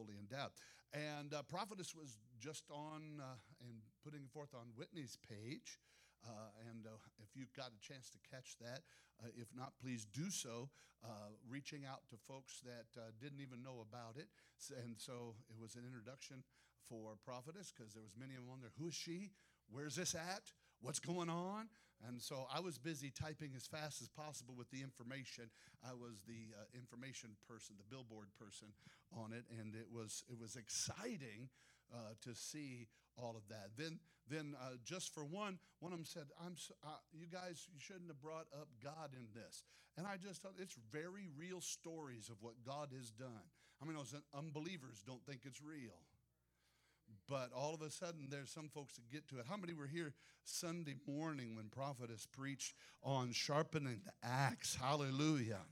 fully endowed. And Prophetess was just on and putting forth on Whitney's page. And if you've got a chance to catch that, if not, please do so, reaching out to folks that didn't even know about it. And so it was an introduction for Prophetess, because there was many of them on there. Who is she? Where's this at? What's going on? And so I was busy typing as fast as possible with the information. I was the information person, the billboard person on it, and it was exciting to see all of that. Then just for one of them said, you guys, you shouldn't have brought up God in this. And I just thought, it's very real stories of what God has done. I mean, those unbelievers don't think it's real. But all of a sudden, there's some folks that get to it. How many were here Sunday morning when Prophetess preached on sharpening the axe? Hallelujah.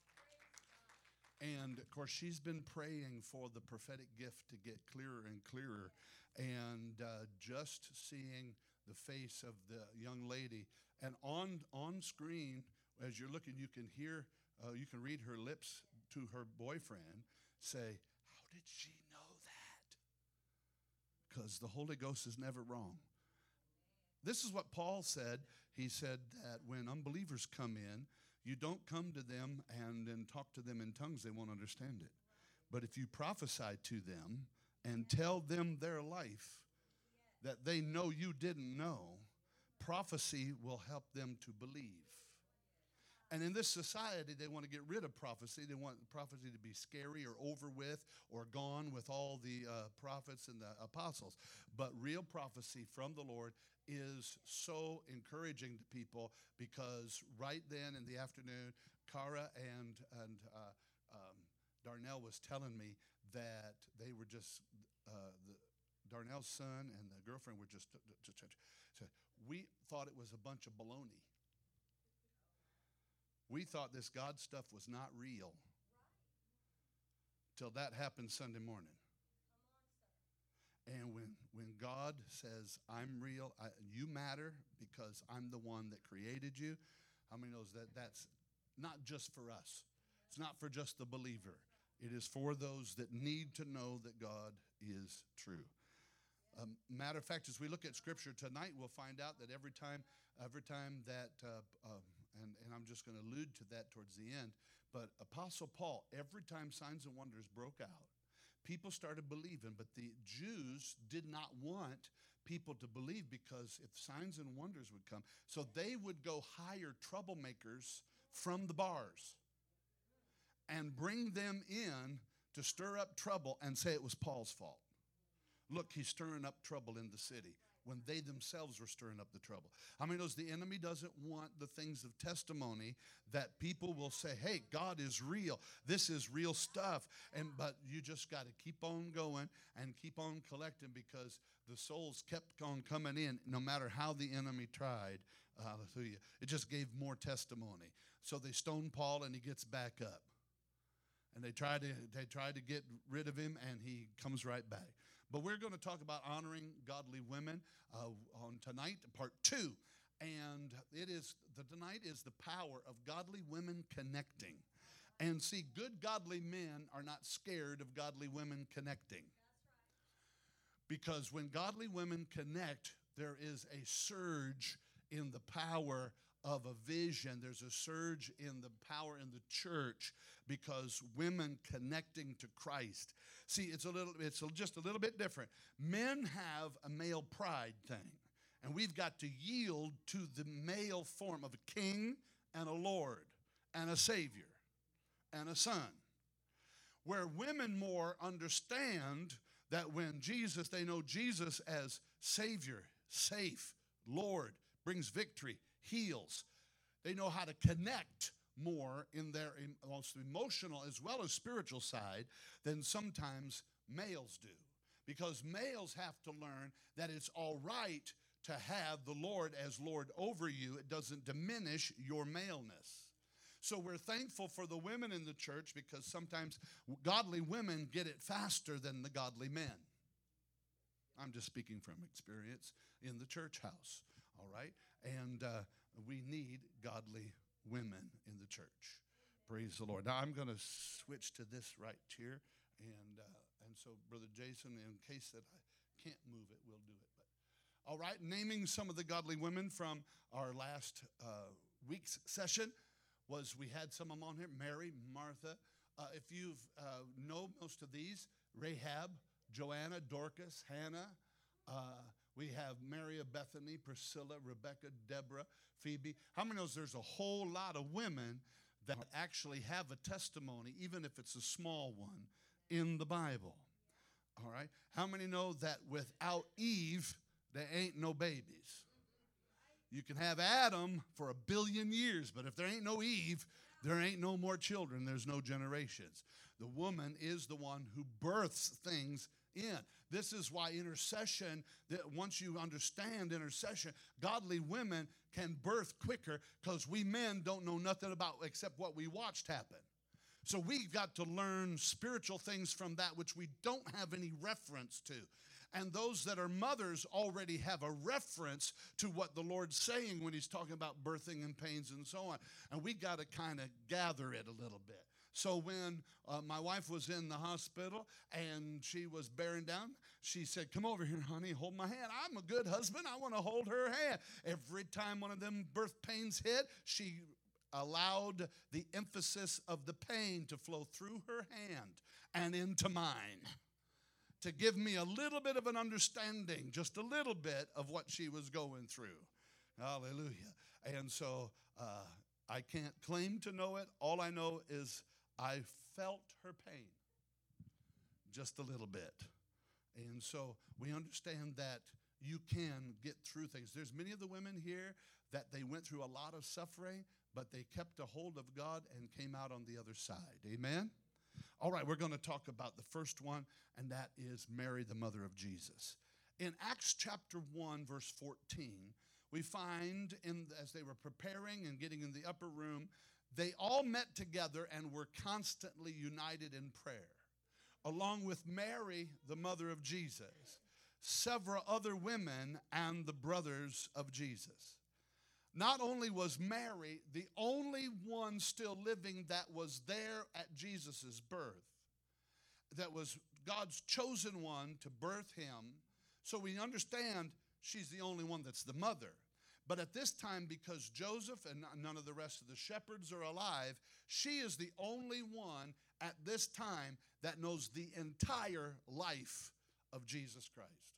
And, of course, she's been praying for the prophetic gift to get clearer and clearer. And just seeing the face of the young lady. And on screen, as you're looking, you can hear, you can read her lips to her boyfriend say, how did she know that? Because the Holy Ghost is never wrong. This is what Paul said. He said that when unbelievers come in, you don't come to them and then talk to them in tongues. They won't understand it. But if you prophesy to them and tell them their life that they know you didn't know, prophecy will help them to believe. And in this society, they want to get rid of prophecy. They want prophecy to be scary or over with or gone with all the prophets and the apostles. But real prophecy from the Lord is so encouraging to people, because right then in the afternoon, Cara and Darnell was telling me that they were just, Darnell's son and the girlfriend were just we thought it was a bunch of baloney. We thought this God stuff was not real till that happened Sunday morning. And when God says, I'm real, you matter because I'm the one that created you, how many knows that that's not just for us? It's not for just the believer. It is for those that need to know that God is true. Matter of fact, as we look at Scripture tonight, we'll find out that every time that, and I'm just going to allude to that towards the end, but Apostle Paul, every time signs and wonders broke out, people started believing, but the Jews did not want people to believe, because if signs and wonders would come, so they would go hire troublemakers from the bars and bring them in to stir up trouble and say it was Paul's fault. Look, he's stirring up trouble in the city, when they themselves were stirring up the trouble. I mean, the enemy doesn't want the things of testimony that people will say, hey, God is real. This is real stuff. But you just got to keep on going and keep on collecting, because the souls kept on coming in no matter how the enemy tried. Hallelujah. It just gave more testimony. So they stone Paul and he gets back up. And they try to get rid of him, and he comes right back. But we're going to talk about honoring godly women on tonight, part 2. And tonight is the power of godly women connecting. And see, good godly men are not scared of godly women connecting. Because when godly women connect, there is a surge in the power of a vision. There's a surge in the power in the church, because women connecting to Christ. See, it's just a little bit different. Men have a male pride thing, and we've got to yield to the male form of a king and a Lord and a Savior and a Son. Where women more understand that when they know Jesus as Savior, safe, Lord, brings victory, heals. They know how to connect more in their most emotional as well as spiritual side than sometimes males do. Because males have to learn that it's all right to have the Lord as Lord over you. It doesn't diminish your maleness. So we're thankful for the women in the church, because sometimes godly women get it faster than the godly men. I'm just speaking from experience in the church house, all right? And we need godly women in the church. Praise the Lord. Now I'm going to switch to this right here. And so, Brother Jason, in case that I can't move it, we'll do it. But, all right, naming some of the godly women from our last week's session was we had some of them on here. Mary, Martha. If you know most of these, Rahab, Joanna, Dorcas, Hannah. We have Mary of Bethany, Priscilla, Rebecca, Deborah, Phoebe. How many knows there's a whole lot of women that actually have a testimony, even if it's a small one, in the Bible? All right. How many know that without Eve, there ain't no babies? You can have Adam for 1 billion years, but if there ain't no Eve, there ain't no more children. There's no generations. The woman is the one who births things in. This is why intercession, that once you understand intercession, godly women can birth quicker because we men don't know nothing about except what we watched happen. So we've got to learn spiritual things from that which we don't have any reference to. And those that are mothers already have a reference to what the Lord's saying when he's talking about birthing and pains and so on. And we got to kind of gather it a little bit. So when my wife was in the hospital and she was bearing down, she said, "Come over here, honey, hold my hand. I'm a good husband. I want to hold her hand." Every time one of them birth pains hit, she allowed the emphasis of the pain to flow through her hand and into mine, to give me a little bit of an understanding, just a little bit of what she was going through. Hallelujah. And so I can't claim to know it. All I know is I felt her pain just a little bit. And so we understand that you can get through things. There's many of the women here that they went through a lot of suffering, but they kept a hold of God and came out on the other side. Amen? All right, we're going to talk about the first one, and that is Mary, the mother of Jesus. In Acts chapter 1, verse 14, we find as they were preparing and getting in the upper room, they all met together and were constantly united in prayer, along with Mary, the mother of Jesus, several other women, and the brothers of Jesus. Not only was Mary the only one still living that was there at Jesus' birth, that was God's chosen one to birth him, so we understand she's the only one that's the mother. But at this time, because Joseph and none of the rest of the shepherds are alive, she is the only one at this time that knows the entire life of Jesus Christ.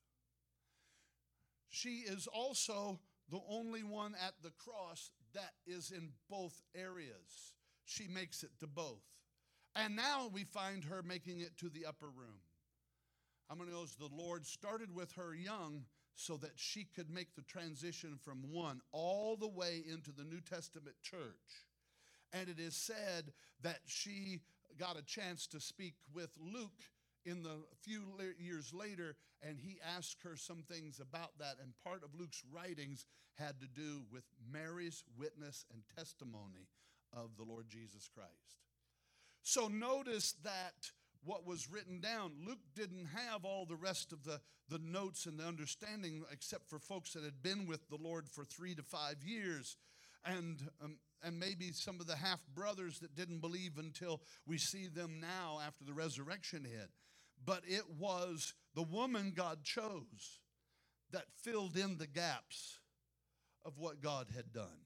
She is also the only one at the cross that is in both areas. She makes it to both. And now we find her making it to the upper room. How many knows the Lord started with her young so that she could make the transition from one all the way into the New Testament church? And it is said that she got a chance to speak with Luke in the few years later, and he asked her some things about that, and part of Luke's writings had to do with Mary's witness and testimony of the Lord Jesus Christ. So notice that what was written down, Luke didn't have all the rest of the notes and the understanding except for folks that had been with the Lord for 3 to 5 years, and maybe some of the half-brothers that didn't believe until we see them now after the resurrection hit. But it was the woman God chose that filled in the gaps of what God had done.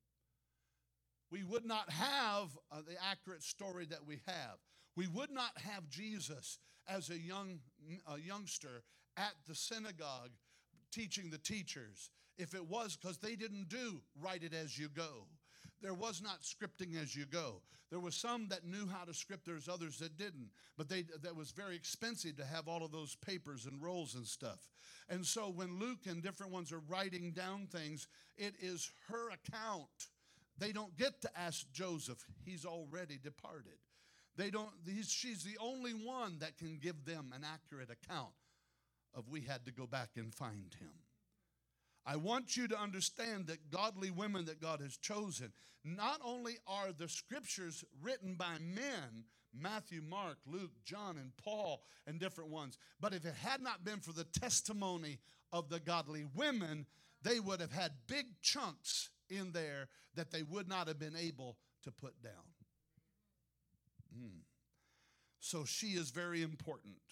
We would not have the accurate story that we have. We would not have Jesus as a youngster at the synagogue teaching the teachers if it was because they didn't do write it as you go. There was not scripting as you go. There were some that knew how to script. There's others that didn't. But that was very expensive to have all of those papers and rolls and stuff. And so when Luke and different ones are writing down things, it is her account. They don't get to ask Joseph. He's already departed. She's the only one that can give them an accurate account of we had to go back and find him. I want you to understand that godly women that God has chosen, not only are the scriptures written by men, Matthew, Mark, Luke, John, and Paul, and different ones, but if it had not been for the testimony of the godly women, they would have had big chunks in there that they would not have been able to put down. So she is very important.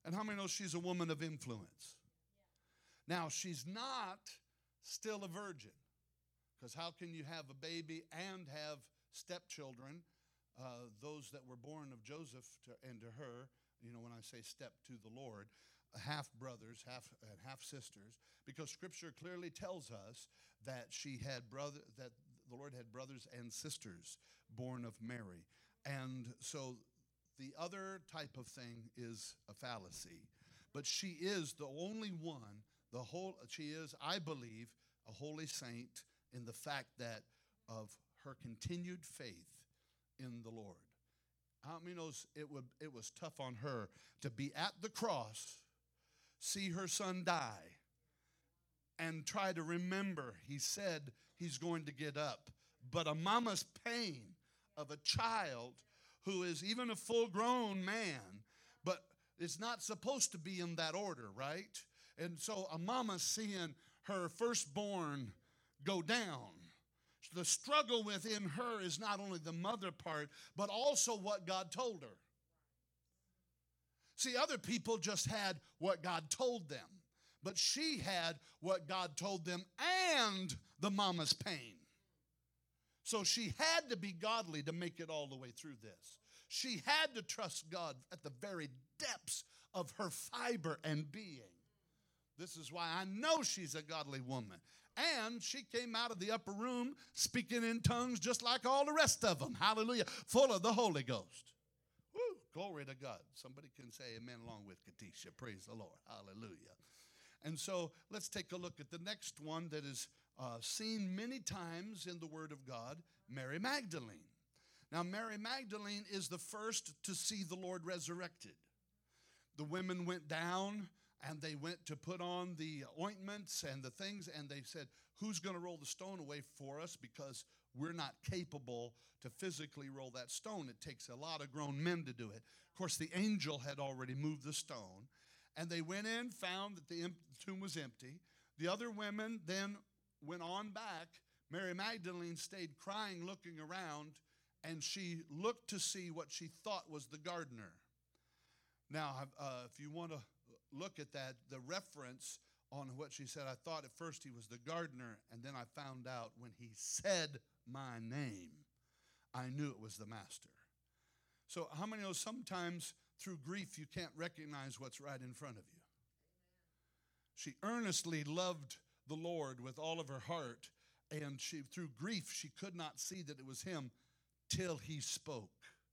And how many know she's a woman of influence? Now, she's not still a virgin, because how can you have a baby and have stepchildren, those that were born of Joseph and to her, when I say step to the Lord, half brothers, half sisters, because Scripture clearly tells us that that the Lord had brothers and sisters born of Mary. And so the other type of thing is a fallacy. But she is the only one, she is, I believe, a holy saint in the fact that of her continued faith in the Lord. How many knows it was tough on her to be at the cross, see her son die, and try to remember he said he's going to get up. But a mama's pain of a child who is even a full-grown man, but it's not supposed to be in that order, right? And so a mama seeing her firstborn go down. The struggle within her is not only the mother part, but also what God told her. See, other people just had what God told them, but she had what God told them and the mama's pain. So she had to be godly to make it all the way through this. She had to trust God at the very depths of her fiber and being. This is why I know she's a godly woman. And she came out of the upper room speaking in tongues just like all the rest of them. Hallelujah. Full of the Holy Ghost. Woo, glory to God. Somebody can say amen along with Katisha. Praise the Lord. Hallelujah. And so let's take a look at the next one that is seen many times in the Word of God, Mary Magdalene. Now, Mary Magdalene is the first to see the Lord resurrected. The women went down and they went to put on the ointments and the things, and they said, who's going to roll the stone away for us, because we're not capable to physically roll that stone. It takes a lot of grown men to do it. Of course, the angel had already moved the stone, and they went in, found that the tomb was empty. The other women then went on back. Mary Magdalene stayed crying, looking around, and she looked to see what she thought was the gardener. Now, if you want to look at that, the reference on what she said, I thought at first he was the gardener, and then I found out when he said my name, I knew it was the master. So how many know sometimes through grief you can't recognize what's right in front of you? She earnestly loved the Lord with all of her heart, and through grief she could not see that it was him till he spoke.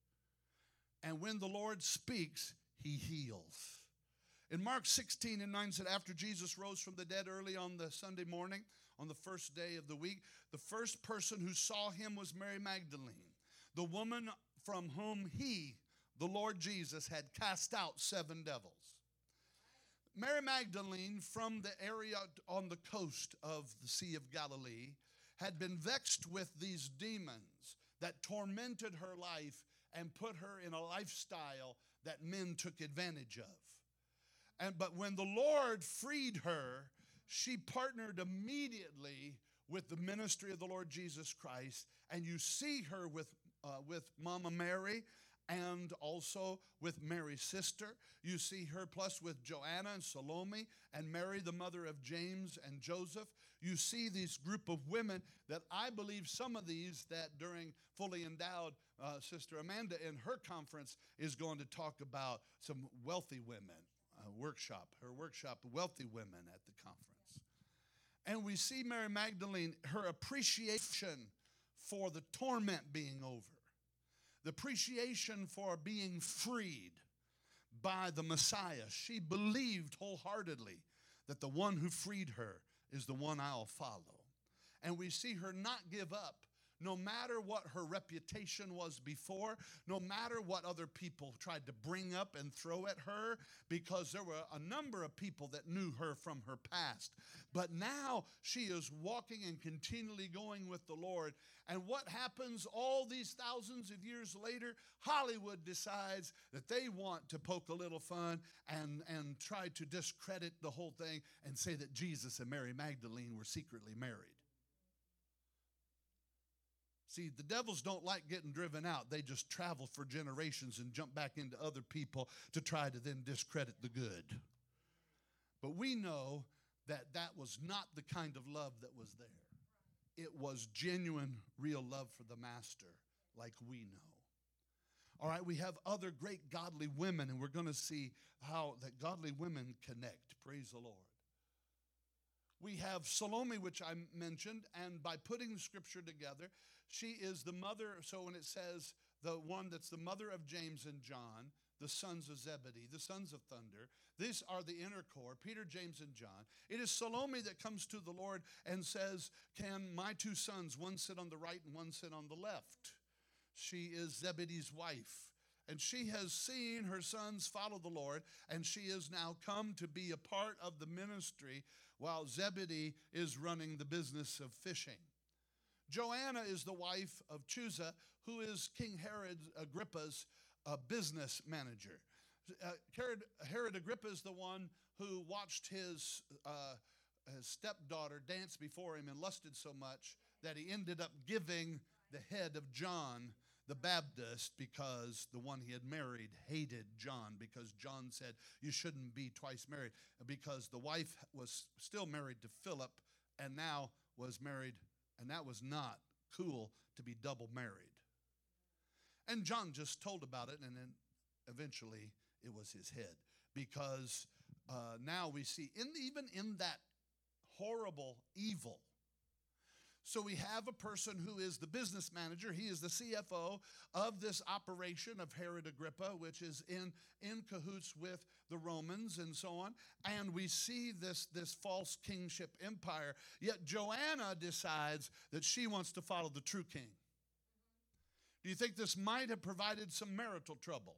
And when the Lord speaks, he heals. In Mark 16:9 said, after Jesus rose from the dead early on the Sunday morning, on the first day of the week, the first person who saw him was Mary Magdalene, the woman from whom he, the Lord Jesus, had cast out 7 devils. Mary Magdalene, from the area on the coast of the Sea of Galilee, had been vexed with these demons that tormented her life and put her in a lifestyle that men took advantage of. But when the Lord freed her, she partnered immediately with the ministry of the Lord Jesus Christ. And you see her with Mama Mary and also with Mary's sister. You see her plus with Joanna and Salome and Mary, the mother of James and Joseph. You see this group of women that I believe some of these that during Fully Endowed, Sister Amanda in her conference is going to talk about some wealthy women. Her workshop, wealthy women at the conference. And we see Mary Magdalene, her appreciation for the torment being over, the appreciation for being freed by the Messiah. She believed wholeheartedly that the one who freed her is the one I'll follow. And we see her not give up. No matter what her reputation was before, no matter what other people tried to bring up and throw at her, because there were a number of people that knew her from her past. But now she is walking and continually going with the Lord. And what happens all these thousands of years later? Hollywood decides that they want to poke a little fun and try to discredit the whole thing and say that Jesus and Mary Magdalene were secretly married. See, the devils don't like getting driven out. They just travel for generations and jump back into other people to try to then discredit the good. But we know that that was not the kind of love that was there. It was genuine, real love for the master, like we know. All right, we have other great godly women, and we're going to see how that godly women connect. Praise the Lord. We have Salome, which I mentioned, and by putting the scripture together, she is the mother. So when it says the one that's the mother of James and John, the sons of Zebedee, the sons of thunder, these are the inner core, Peter, James, and John. It is Salome that comes to the Lord and says, can my two sons, one sit on the right and one sit on the left? She is Zebedee's wife. And she has seen her sons follow the Lord, and she is now come to be a part of the ministry while Zebedee is running the business of fishing. Joanna is the wife of Chusa, who is King Herod Agrippa's business manager. Herod Agrippa is the one who watched his stepdaughter dance before him and lusted so much that he ended up giving the head of John the Baptist, because the one he had married hated John, because John said you shouldn't be twice married, because the wife was still married to Philip and now was married, and that was not cool to be double married. And John just told about it, and then eventually it was his head, because now we see even in that horrible evil. So we have a person who is the business manager. He is the CFO of this operation of Herod Agrippa, which is in cahoots with the Romans and so on. And we see this false kingship empire. Yet Joanna decides that she wants to follow the true king. Do you think this might have provided some marital trouble?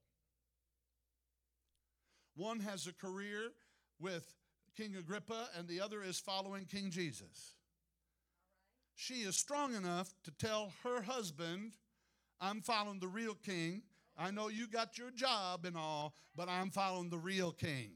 One has a career with King Agrippa, and the other is following King Jesus. She is strong enough to tell her husband, I'm following the real king. I know you got your job and all, but I'm following the real king.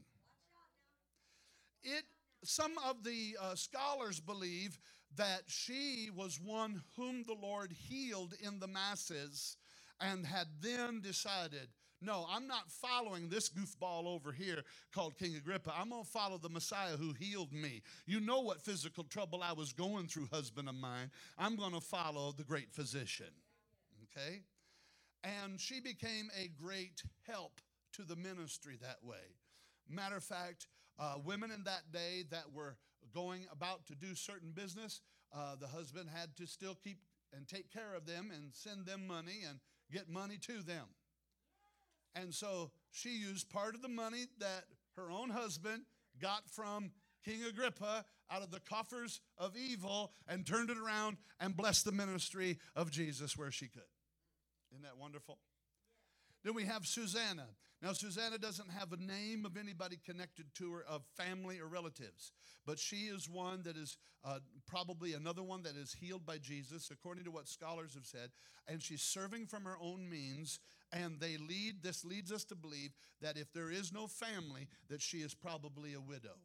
Some of the scholars believe that she was one whom the Lord healed in the masses and had then decided, no, I'm not following this goofball over here called King Agrippa. I'm going to follow the Messiah who healed me. You know what physical trouble I was going through, husband of mine. I'm going to follow the great physician. Okay? And she became a great help to the ministry that way. Matter of fact, women in that day that were going about to do certain business, the husband had to still keep and take care of them and send them money and get money to them. And so she used part of the money that her own husband got from King Agrippa out of the coffers of evil and turned it around and blessed the ministry of Jesus where she could. Isn't that wonderful? Then we have Susanna. Now, Susanna doesn't have a name of anybody connected to her of family or relatives, but she is one that is probably another one that is healed by Jesus, according to what scholars have said, and she's serving from her own means, and this leads us to believe that if there is no family, that she is probably a widow.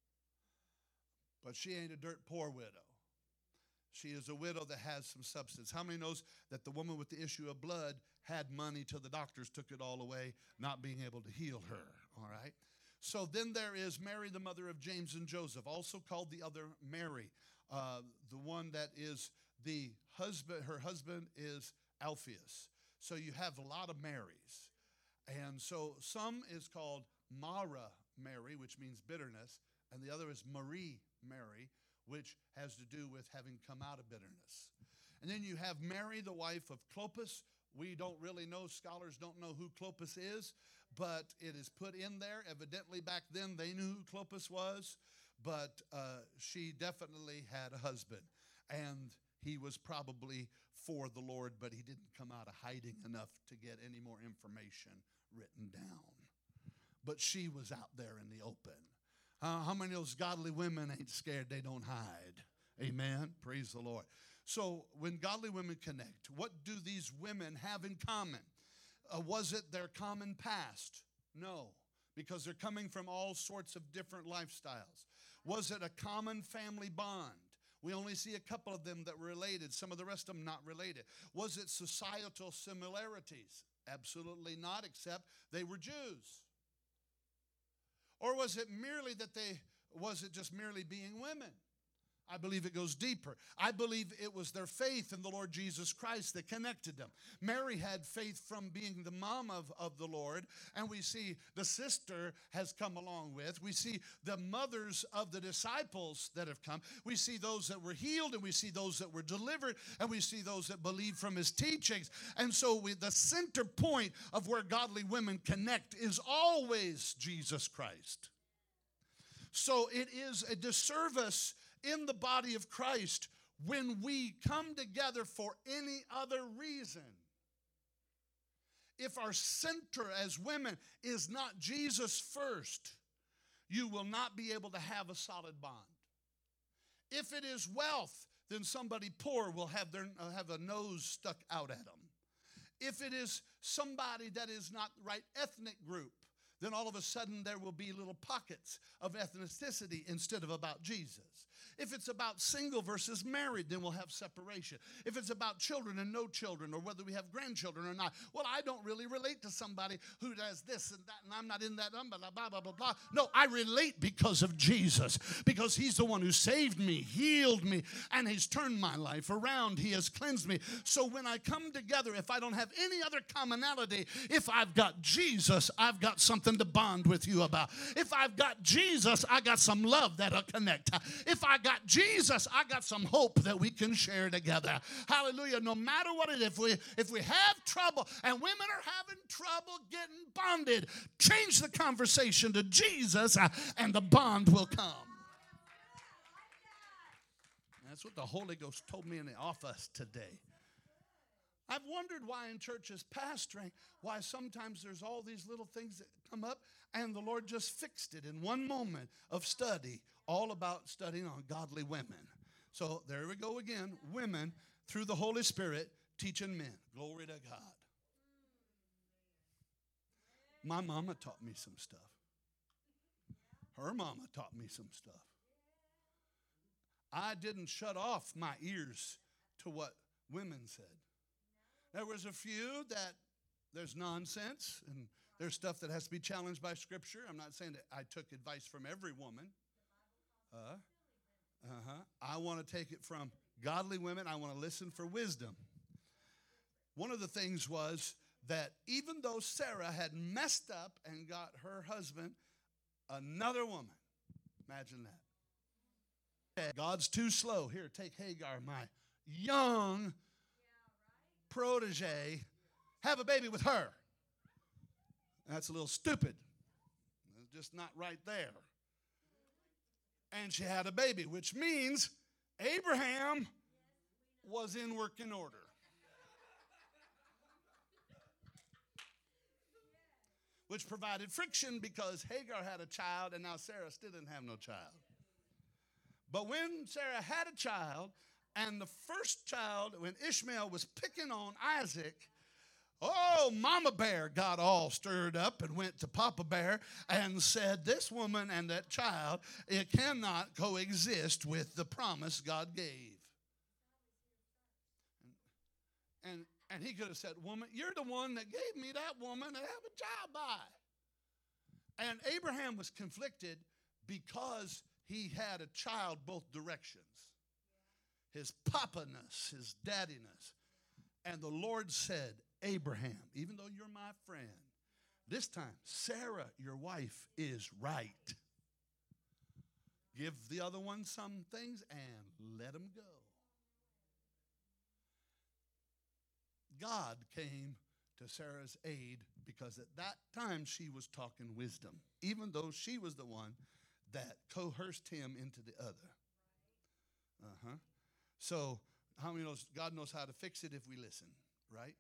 But she ain't a dirt poor widow. She is a widow that has some substance. How many knows that the woman with the issue of blood had money till the doctors took it all away, not being able to heal her, all right? So then there is Mary, the mother of James and Joseph, also called the other Mary, the one that is the husband. Her husband is Alphaeus. So you have a lot of Marys. And so some is called Mara Mary, which means bitterness, and the other is Marie Mary, which has to do with having come out of bitterness. And then you have Mary, the wife of Clopas. We don't really know, scholars don't know who Clopas is, but it is put in there. Evidently back then they knew who Clopas was, but she definitely had a husband. And he was probably for the Lord, but he didn't come out of hiding enough to get any more information written down. But she was out there in the open. How many of those godly women ain't scared? They don't hide. Amen. Praise the Lord. So when godly women connect, what do these women have in common? Was it their common past? No, because they're coming from all sorts of different lifestyles. Was it a common family bond? We only see a couple of them that were related, some of the rest of them not related. Was it societal similarities? Absolutely not, except they were Jews. Or was it merely that was it just merely being women? I believe it goes deeper. I believe it was their faith in the Lord Jesus Christ that connected them. Mary had faith from being the mom of the Lord, and we see the sister has come along with. We see the mothers of the disciples that have come. We see those that were healed, and we see those that were delivered, and we see those that believe from his teachings. And so the center point of where godly women connect is always Jesus Christ. So it is a disservice in the body of Christ when we come together for any other reason. If our center as women is not Jesus first, you will not be able to have a solid bond. If it is wealth, then somebody poor will have a nose stuck out at them. If it is somebody that is not the right ethnic group, then all of a sudden there will be little pockets of ethnicity instead of about Jesus. If it's about single versus married, then we'll have separation. If it's about children and no children, or whether we have grandchildren or not, well, I don't really relate to somebody who does this and that, and I'm not in that, blah, blah, blah, blah, blah. No, I relate because of Jesus, because he's the one who saved me, healed me, and he's turned my life around. He has cleansed me. So when I come together, if I don't have any other commonality, if I've got Jesus, I've got something to bond with you about. If I've got Jesus, I got some love that'll connect. If I got Jesus, I got some hope that we can share together. Hallelujah. No matter what it is, if we have trouble, and women are having trouble getting bonded, change the conversation to Jesus, and the bond will come. That's what the Holy Ghost told me in the office today. I've wondered why in churches pastoring, why sometimes there's all these little things that come up, and the Lord just fixed it in one moment of study, all about studying on godly women. So there we go again, women through the Holy Spirit teaching men. Glory to God. My mama taught me some stuff. Her mama taught me some stuff. I didn't shut off my ears to what women said. There was a few that there's nonsense and there's stuff that has to be challenged by Scripture. I'm not saying that I took advice from every woman. I want to take it from godly women. I want to listen for wisdom. One of the things was that even though Sarah had messed up and got her husband another woman, imagine that. God's too slow. Here, take Hagar, my young protege, have a baby with her. That's a little stupid. It's just not right there. And she had a baby, which means Abraham was in working order. Which provided friction because Hagar had a child and now Sarah still didn't have no child. But when Sarah had a child, and the first child, when Ishmael was picking on Isaac, oh, Mama Bear got all stirred up and went to Papa Bear and said, this woman and that child, it cannot coexist with the promise God gave. And he could have said, woman, you're the one that gave me that woman to have a child by. And Abraham was conflicted because he had a child both directions. His papa-ness, his daddy-ness. And the Lord said, Abraham, even though you're my friend, this time, Sarah, your wife, is right. Give the other one some things and let him go. God came to Sarah's aid because at that time she was talking wisdom, even though she was the one that coerced him into the other. So, how many knows God knows how to fix it if we listen, right?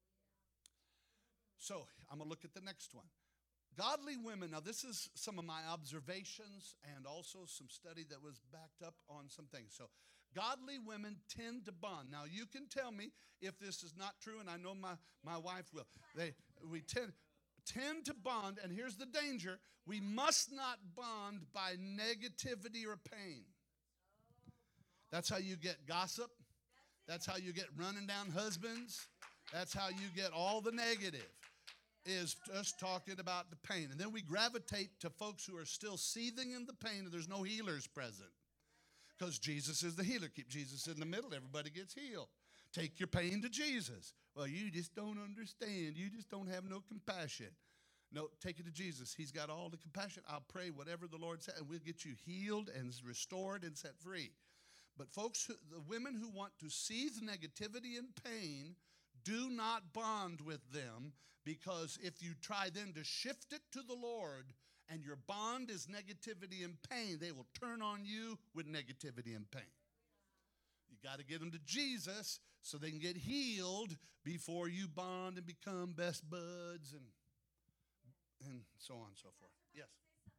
So, I'm going to look at the next one. Godly women. Now, this is some of my observations and also some study that was backed up on some things. So, godly women tend to bond. Now, you can tell me if this is not true, and I know my wife will. We tend to bond, and here's the danger. We must not bond by negativity or pain. That's how you get gossip. That's how you get running down husbands. That's how you get all the negative, is just talking about the pain. And then we gravitate to folks who are still seething in the pain and there's no healers present. Because Jesus is the healer. Keep Jesus in the middle. Everybody gets healed. Take your pain to Jesus. Well, you just don't understand. You just don't have no compassion. No, take it to Jesus. He's got all the compassion. I'll pray whatever the Lord said, and we'll get you healed and restored and set free. But folks, the women who want to seethe negativity and pain, do not bond with them, because if you try then to shift it to the Lord and your bond is negativity and pain, they will turn on you with negativity and pain. You got to get them to Jesus so they can get healed before you bond and become best buds and so on and so forth. Yes.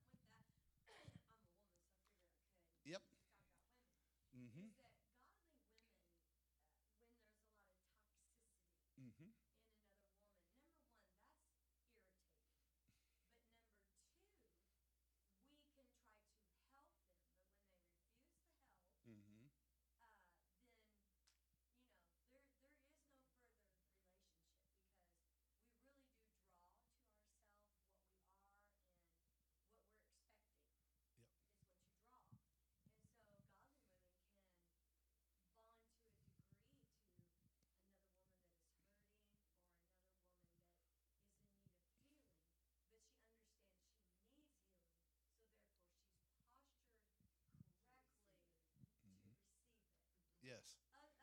Yep. Mm-hmm. Mm-hmm. Mm-hmm. Yep. Mm-hmm. Yes.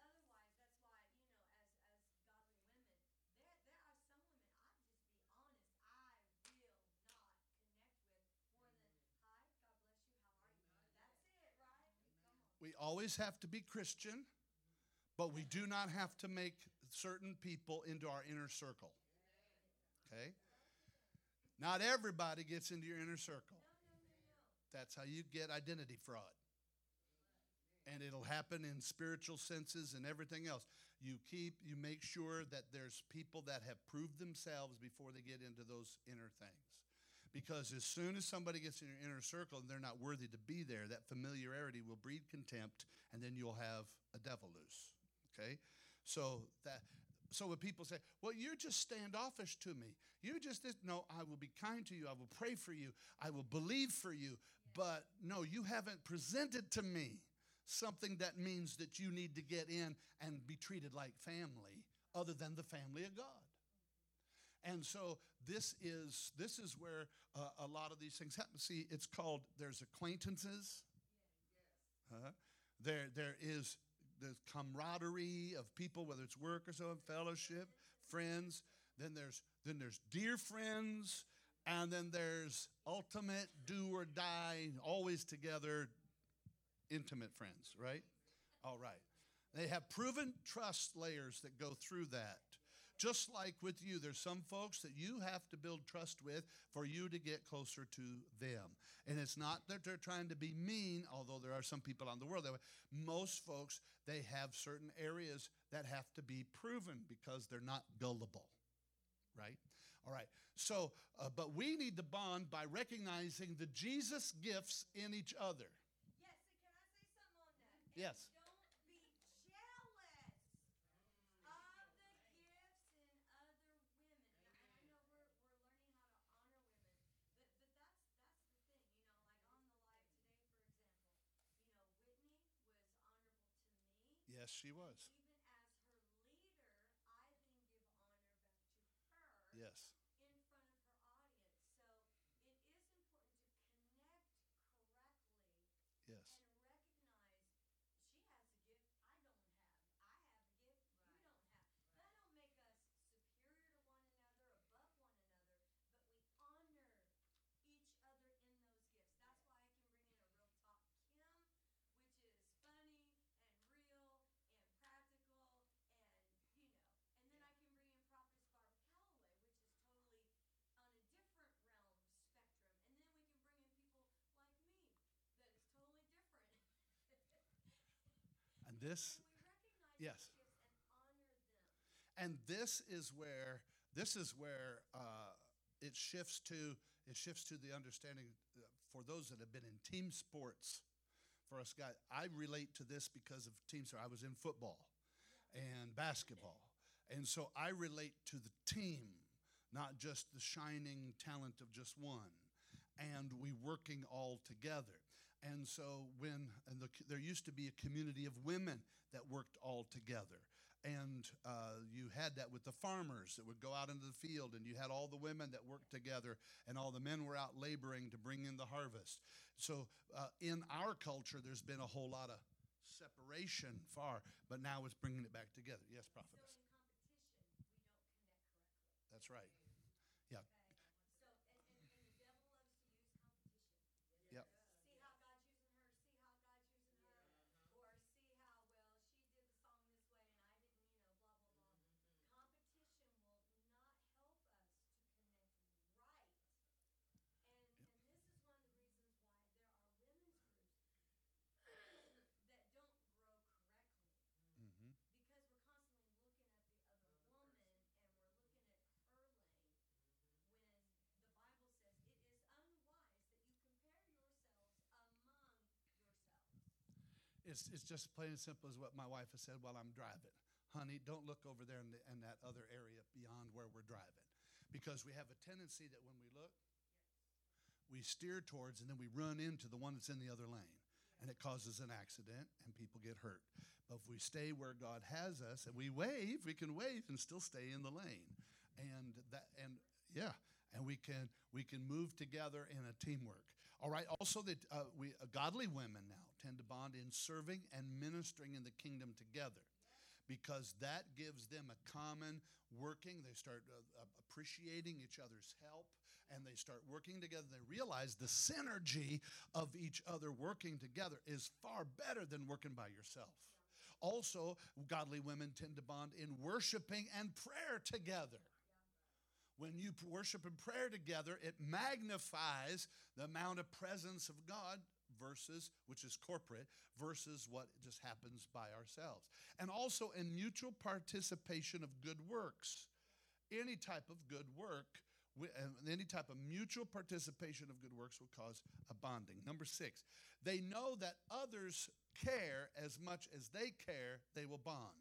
We always have to be Christian, but we do not have to make certain people into our inner circle. Okay? Not everybody gets into your inner circle. That's how you get identity fraud. And it'll happen in spiritual senses and everything else. You make sure that there's people that have proved themselves before they get into those inner things. Because as soon as somebody gets in your inner circle and they're not worthy to be there, that familiarity will breed contempt, and then you'll have a devil loose. Okay? So when people say, well, you're just standoffish to me. You're just this. No, I will be kind to you. I will pray for you. I will believe for you. But no, you haven't presented to me something that means that you need to get in and be treated like family other than the family of God. And so this is where a lot of these things happen. See, it's called, there's acquaintances. There is the camaraderie of people, whether it's work or so, fellowship, friends. Then there's dear friends, and then there's ultimate do or die, always together, intimate friends, right? All right. They have proven trust layers that go through that. Just like with you, there's some folks that you have to build trust with for you to get closer to them. And it's not that they're trying to be mean, although there are some people in the world that way. Most folks, they have certain areas that have to be proven because they're not gullible, right? All right. So, but we need to bond by recognizing the Jesus gifts in each other. Yes. Yes, she was. Yes. Yes. And this, yes. And this is where it shifts to the understanding for those that have been in team sports. for us guys. I relate to this because of teams. I was in football and basketball. And so I relate to the team, not just the shining talent of just one. And we working all together. And so there used to be a community of women that worked all together. And you had that with the farmers that would go out into the field, and you had all the women that worked together, and all the men were out laboring to bring in the harvest. So in our culture, there's been a whole lot of separation but now it's bringing it back together. Yes, prophetess. So in competition, we don't connect correctly. That's right. Yeah. Okay. So, and the devil loves to use competition. Yep. See how God's using her, see how God's using her, or see how, well, she did the song this way and I didn't, blah, blah, blah. Competition will not help us to connect right. And this is one of the reasons why there are women's groups that don't grow correctly. Mm-hmm. Because we're constantly looking at the other woman and we're looking at her lane when the Bible says it is unwise that you compare yourselves among yourselves. It's just plain and simple as what my wife has said while I'm driving. Honey, don't look over there in that other area beyond where we're driving. Because we have a tendency that when we look, we steer towards and then we run into the one that's in the other lane. And it causes an accident and people get hurt. But if we stay where God has us and we can wave and still stay in the lane. And we can move together in a teamwork. All right. Also, godly women now tend to bond in serving and ministering in the kingdom together, because that gives them a common working. They start appreciating each other's help, and they start working together. They realize the synergy of each other working together is far better than working by yourself. Also, godly women tend to bond in worshiping and prayer together. When you worship and prayer together, it magnifies the amount of presence of God which is corporate, versus what just happens by ourselves. And also in mutual participation of good works. Any type of good work, any type of mutual participation of good works will cause a bonding. Number 6, they know that others care as much as they care, they will bond.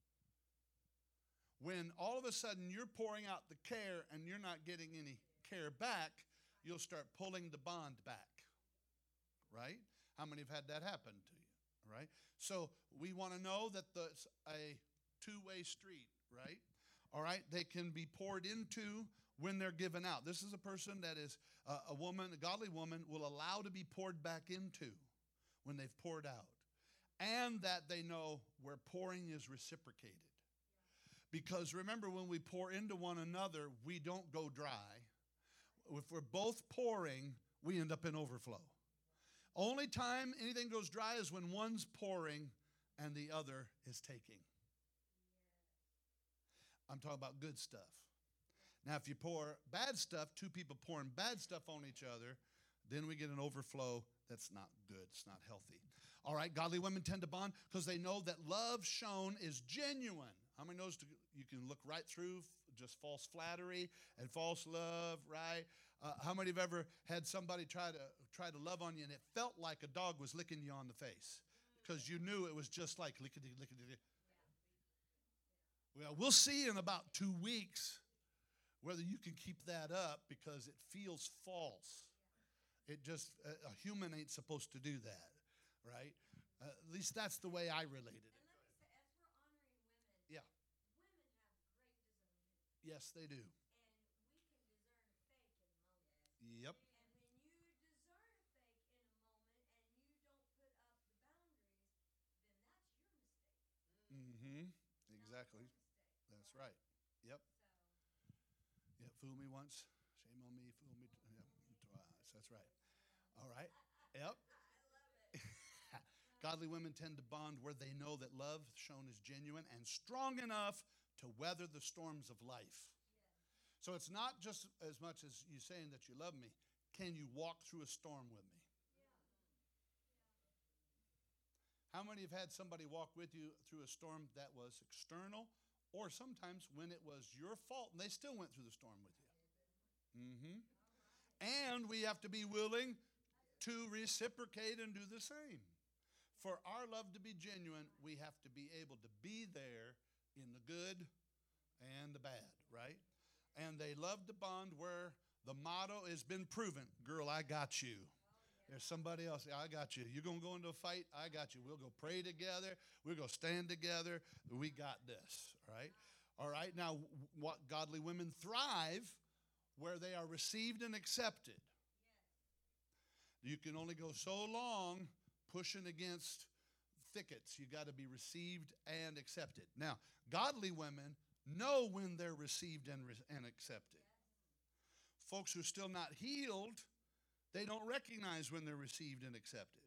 When all of a sudden you're pouring out the care and you're not getting any care back, you'll start pulling the bond back. Right? How many have had that happen to you? Right? So we want to know that it's a two-way street, right? All right? They can be poured into when they're given out. This is a person that is a woman, a godly woman, will allow to be poured back into when they've poured out. And that they know where pouring is reciprocated. Because remember, when we pour into one another, we don't go dry. If we're both pouring, we end up in overflow. Only time anything goes dry is when one's pouring and the other is taking. I'm talking about good stuff. Now, if you pour bad stuff, two people pouring bad stuff on each other, then we get an overflow that's not good. It's not healthy. All right, godly women tend to bond because they know that love shown is genuine. How many knows you can look right through just false flattery and false love, right? How many have ever had somebody try to love on you and it felt like a dog was licking you on the face because you knew it was just like lickety, lickety, lickety. Well, we'll see in about 2 weeks whether you can keep that up because it feels false. It just, a human ain't supposed to do that, right? At least that's the way I related it. And let me say, as we're honoring women, Yeah. women have great discernment. Yes, they do. And we can discern a fake in a moment. Yep. And when you discern a fake in a moment and you don't put up the boundaries, then that's your mistake. Mm-hmm. Exactly. That's right. Yep. Yeah, fool me once, shame on me, fool me twice. That's right. All right. Yep. Godly women tend to bond where they know that love shown is genuine and strong enough to weather the storms of life. So it's not just as much as you saying that you love me. Can you walk through a storm with me? How many have had somebody walk with you through a storm that was external, or sometimes when it was your fault and they still went through the storm with you? Mm-hmm. And we have to be willing to reciprocate and do the same. For our love to be genuine, we have to be able to be there in the good and the bad, right? And they love to bond where the motto has been proven. Girl, I got you. There's somebody else. I got you. You're going to go into a fight? I got you. We'll go pray together. We'll go stand together. We got this, right? All right. Now, what godly women thrive where they are received and accepted. You can only go so long pushing against thickets. You got to be received and accepted. Now, godly women know when they're received and accepted. Folks who are still not healed, they don't recognize when they're received and accepted.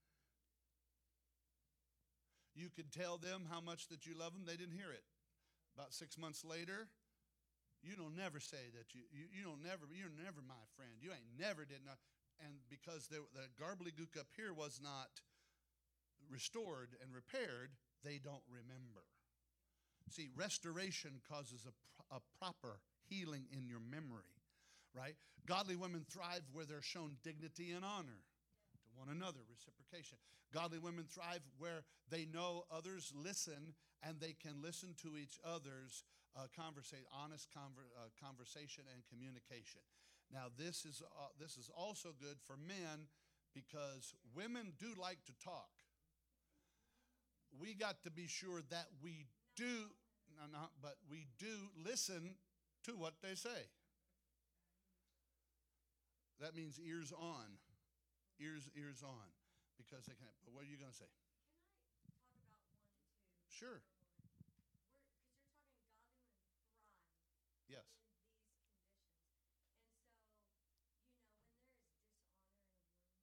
You could tell them how much that you love them, they didn't hear it. About 6 months later, you don't never say that you're never my friend. You ain't never did not. And because the gobbledygook up here was not restored and repaired, they don't remember. See, restoration causes a proper healing in your memory, right? Godly women thrive where they're shown dignity and honor to one another, reciprocation. Godly women thrive where they know others listen and they can listen to each other's honest conversation and communication. Now, this is also good for men because women do like to talk. We got to be sure that we do, but we do listen to what they say. That means ears on, ears on, because they can't. But what are you going to say? Can I talk about 1 and 2? Sure. Because you're talking godly women thrive Yes. in these conditions. And so, when there is dishonor in a womb,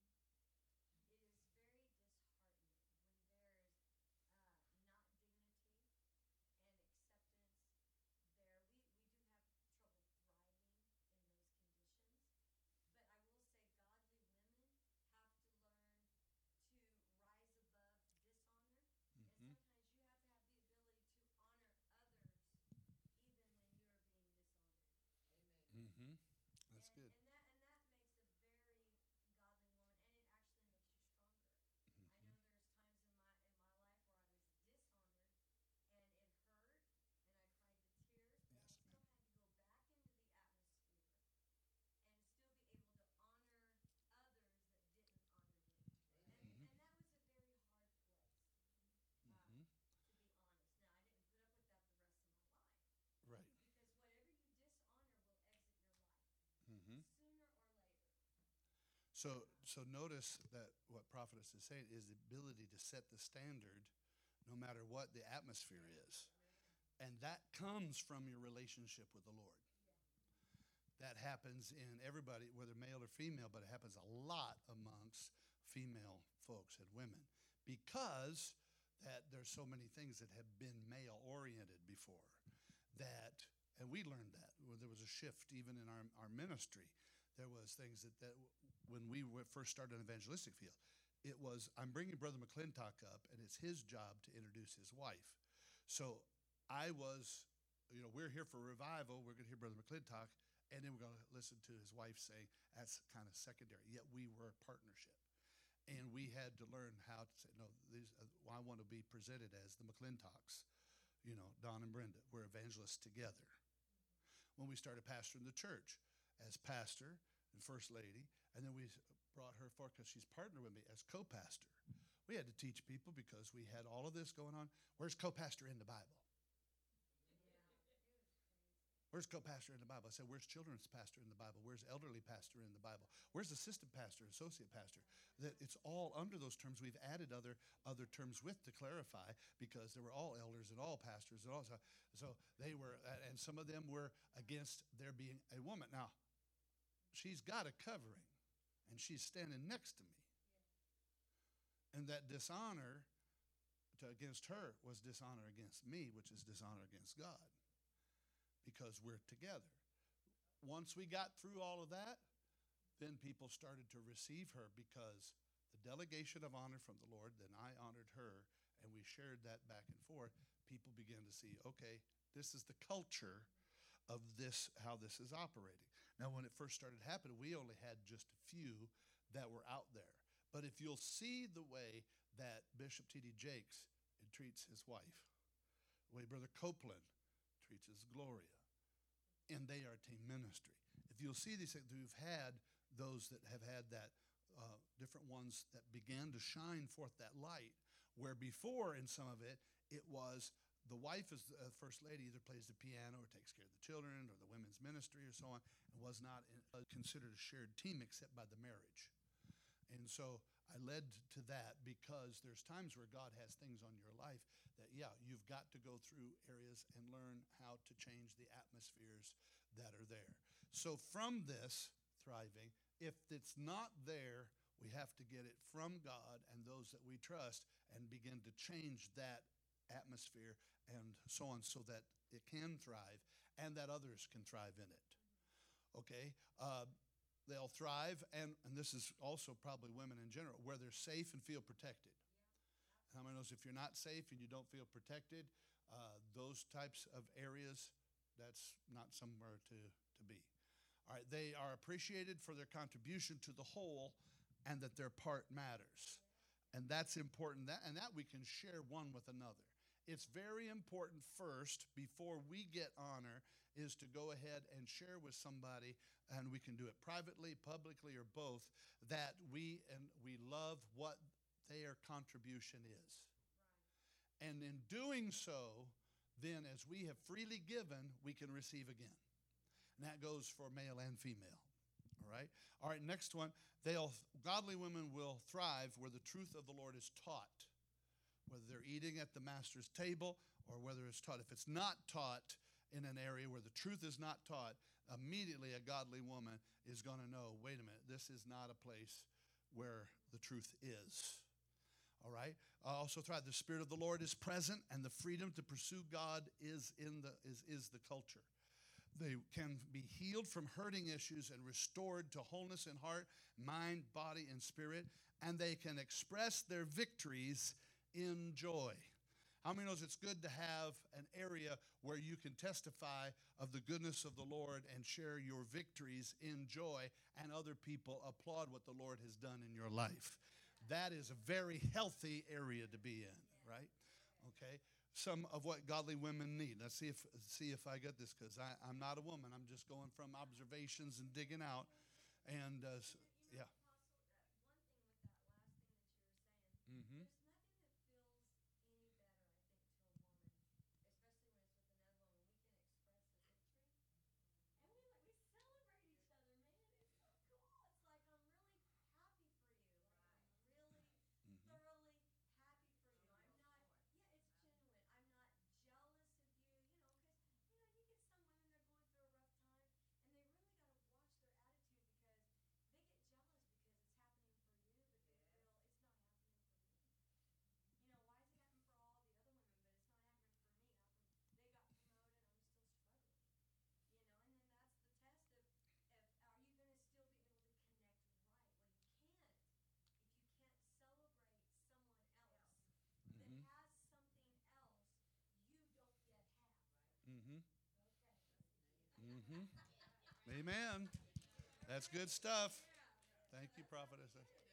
it is very disheartening when there's not dignity and acceptance there. We do have trouble thriving in those conditions. But I will say godly women have to learn to rise above dishonor. Mm-hmm. And sometimes you have to have the ability to honor others even when you are being dishonored. Mm-hmm. That's good. And that makes a very godly woman, and it actually makes you stronger. Mm-hmm. I know there's times in my life where I was dishonored, and it hurt, and I cried the tears, but Yes, I still had to go back into the atmosphere and still be able to honor others that didn't honor me. And that was a very hard place, Mm-hmm. to be honest. Now, I didn't put up with that the rest of my life, Right. because whatever you dishonor will exit your life Mm-hmm. sooner or later. So notice that what prophetess is saying is the ability to set the standard no matter what the atmosphere is. And that comes from your relationship with the Lord. That happens in everybody, whether male or female, but it happens a lot amongst female folks and women because that there's so many things that have been male-oriented before that, and we learned that. There was a shift even in our ministry. There was things that when we first started an evangelistic field, it was, I'm bringing Brother McClintock up, and it's his job to introduce his wife. So I was, we're here for revival. We're going to hear Brother McClintock, and then we're going to listen to his wife saying, that's kind of secondary. Yet we were a partnership. And we had to learn how to say, no, I want to be presented as the McClintocks, Don and Brenda. We're evangelists together. When we started pastoring the church as pastor and first lady, and then we brought her forth because she's partnered with me as co-pastor. We had to teach people because we had all of this going on. Where's co-pastor in the Bible? Where's co-pastor in the Bible? I said, where's children's pastor in the Bible? Where's elderly pastor in the Bible? Where's assistant pastor, associate pastor? That it's all under those terms. We've added other terms with to clarify because they were all elders and all pastors and all. So they were, and some of them were against there being a woman. Now, she's got a covering, and she's standing next to me. And that dishonor against her was dishonor against me, which is dishonor against God. Because we're together. Once we got through all of that, then people started to receive her because the delegation of honor from the Lord, then I honored her, and we shared that back and forth. People began to see, okay, this is the culture of this, how this is operating. Now, when it first started happening, we only had just a few that were out there. But if you'll see the way that Bishop T.D. Jakes treats his wife, the way Brother Copeland treats his Gloria, and they are a team ministry. If you'll see these things, we've had those that have had that, different ones that began to shine forth that light, where before in some of it, it was the wife as the first lady either plays the piano or takes care of the children or the women's ministry or so on, and was not considered a shared team except by the marriage. And so I led to that because there's times where God has things on your life that, yeah, you've got to go through areas and learn how to change the atmospheres that are there. So from this thriving, if it's not there, we have to get it from God and those that we trust and begin to change that atmosphere and so on so that it can thrive and that others can thrive in it. Okay? They'll thrive, and this is also probably women in general, where they're safe and feel protected. How many knows if you're not safe and you don't feel protected, those types of areas, that's not somewhere to be. All right, they are appreciated for their contribution to the whole and that their part matters. And that's important, and that we can share one with another. It's very important first, before we get honor, is to go ahead and share with somebody, and we can do it privately, publicly, or both, that we love what their contribution is. Right. And in doing so, then as we have freely given, we can receive again. And that goes for male and female. All right? All right, next one. Godly women will thrive where the truth of the Lord is taught, whether they're eating at the master's table or whether it's taught. If it's not taught in an area where the truth is not taught, immediately a godly woman is going to know, wait a minute, this is not a place where the truth is. All right? Also thrive. The Spirit of the Lord is present, and the freedom to pursue God is the culture. They can be healed from hurting issues and restored to wholeness in heart, mind, body, and spirit, and they can express their victories in joy. How many knows it's good to have an area where you can testify of the goodness of the Lord and share your victories in joy, and other people applaud what the Lord has done in your life? That is a very healthy area to be in, right? Okay. Some of what godly women need. Let's see if I get this, because I'm not a woman. I'm just going from observations and digging out. And yeah. One thing with that last thing that you were saying, Mm-hmm. there's Mm-hmm. Mm-hmm. Amen. That's good stuff. Thank you, prophetess.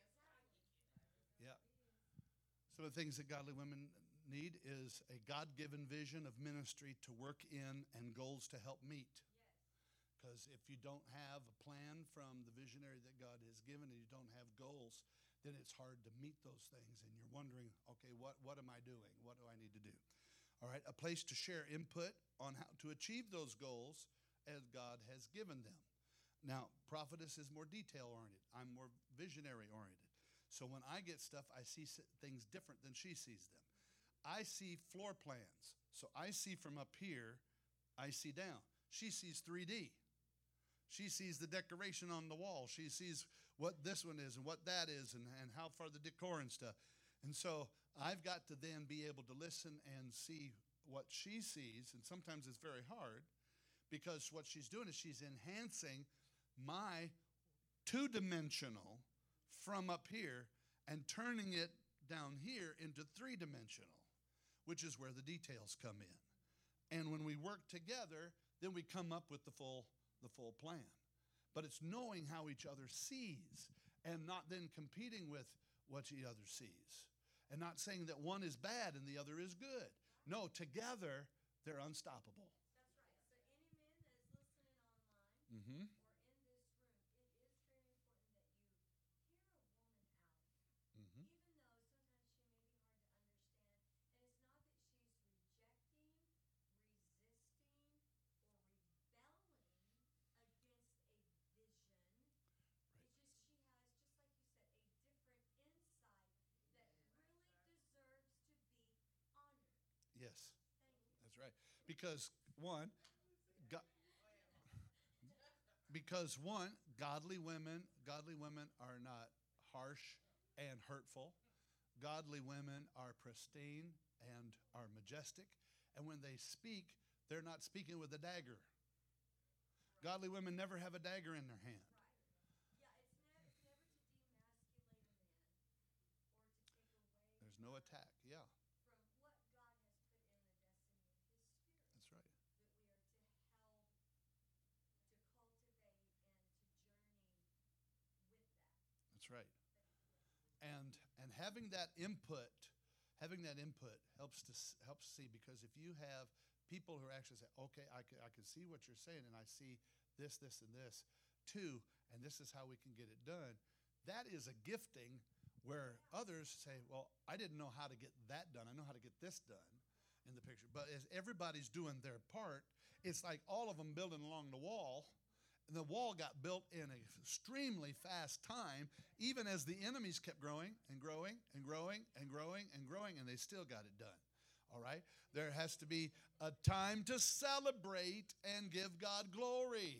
Yeah. Some of the things that godly women need is a God-given vision of ministry to work in and goals to help meet. Because if you don't have a plan from the visionary that God has given and you don't have goals, then it's hard to meet those things. And you're wondering, okay, what am I doing? What do I need to do? All right, a place to share input on how to achieve those goals as God has given them. Now, prophetess is more detail-oriented. I'm more visionary-oriented. So when I get stuff, I see things different than she sees them. I see floor plans. So I see from up here, I see down. She sees 3D. She sees the decoration on the wall. She sees what this one is and what that is and how far the decor and stuff. And so I've got to then be able to listen and see what she sees. And sometimes it's very hard because what she's doing is she's enhancing my two-dimensional from up here and turning it down here into three-dimensional, which is where the details come in. And when we work together, then we come up with the full plan. But it's knowing how each other sees and not then competing with what each other sees. And not saying that one is bad and the other is good. No, together they're unstoppable. That's right. So any man that is listening online Mm-hmm. or in this room, it is very important that you hear a woman out. Mm-hmm. Even though sometimes she may be hard to understand. And it's not that she's rejecting, resisting, or rebelling against a vision. Right. It's just she has, just like you said, a different insight that really deserves to be honored. Yes, Thank you. that's right. Because one, godly women are not harsh and hurtful. Godly women are pristine and are majestic. And when they speak, they're not speaking with a dagger. Godly women never have a dagger in their hand. Yeah, it's never to demasculate a man or to take away There's no attack. Yeah, from what God has put in the destiny of His Spirit. that's right. That we are to help, to cultivate, and to journey with that. That's right. And having that input helps see, because if you have people who actually say, okay, I can see what you're saying, and I see this, and this too, and this is how we can get it done. That is a gifting where others say, well, I didn't know how to get that done. I know how to get this done in the picture. But as everybody's doing their part, it's like all of them building along the wall. And the wall got built in an extremely fast time, even as the enemies kept growing and growing and growing and growing and growing, and they still got it done. All right? There has to be a time to celebrate and give God glory.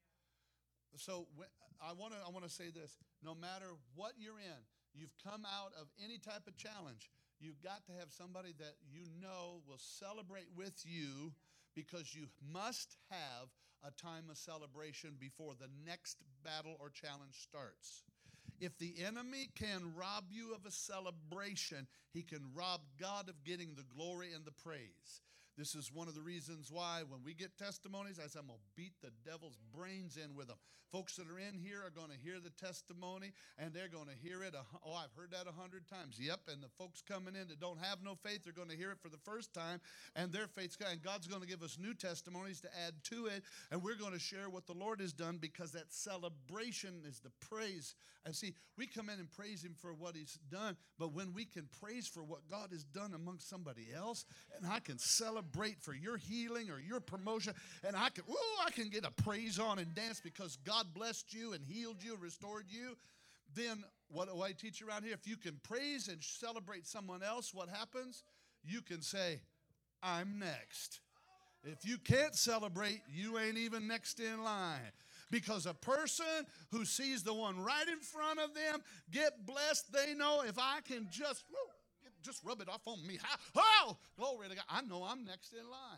So I want to say this. No matter what you're in, you've come out of any type of challenge, you've got to have somebody that you know will celebrate with you, because you must have a time of celebration before the next battle or challenge starts. If the enemy can rob you of a celebration, he can rob God of getting the glory and the praise. This is one of the reasons why when we get testimonies, I say, I'm going to beat the devil's brains in with them. Folks that are in here are going to hear the testimony, and they're going to hear it. I've heard that 100 times. Yep, and the folks coming in that don't have no faith, they're going to hear it for the first time, and their faith's going. And God's going to give us new testimonies to add to it, and we're going to share what the Lord has done, because that celebration is the praise. And see, we come in and praise Him for what He's done, but when we can praise for what God has done amongst somebody else, and I can celebrate for your healing or your promotion, and I can get a praise on and dance because God blessed you and healed you and restored you. Then what do I teach around here? If you can praise and celebrate someone else, what happens? You can say, I'm next. If you can't celebrate, you ain't even next in line. Because a person who sees the one right in front of them get blessed, they know, if I can just rub it off on me. Oh, glory to God. I know I'm next in line.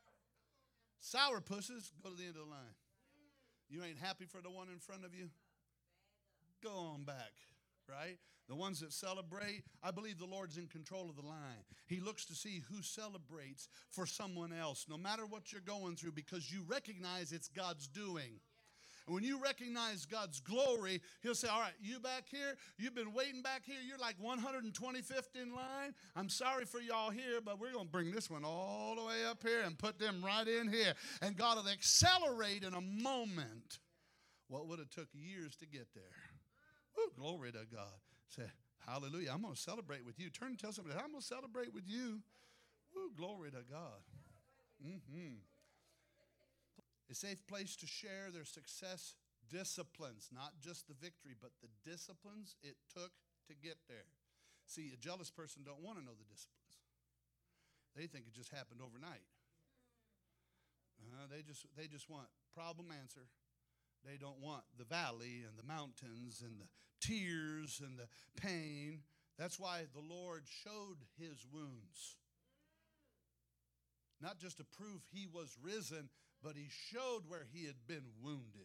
Sourpusses, go to the end of the line. You ain't happy for the one in front of you? Go on back, right? The ones that celebrate, I believe the Lord's in control of the line. He looks to see who celebrates for someone else, no matter what you're going through, because you recognize it's God's doing. And when you recognize God's glory, He'll say, all right, you back here, you've been waiting back here, you're like 125th in line. I'm sorry for y'all here, but we're going to bring this one all the way up here and put them right in here. And God will accelerate in a moment what would have took years to get there. Woo, glory to God. Say, hallelujah, I'm going to celebrate with you. Turn and tell somebody, I'm going to celebrate with you. Woo, glory to God. A safe place to share their success disciplines, not just the victory, but the disciplines it took to get there. See, a jealous person don't want to know the disciplines. They think it just happened overnight. They just want problem answer. They don't want the valley and the mountains and the tears and the pain. That's why the Lord showed His wounds. Not just to prove He was risen, but He showed where He had been wounded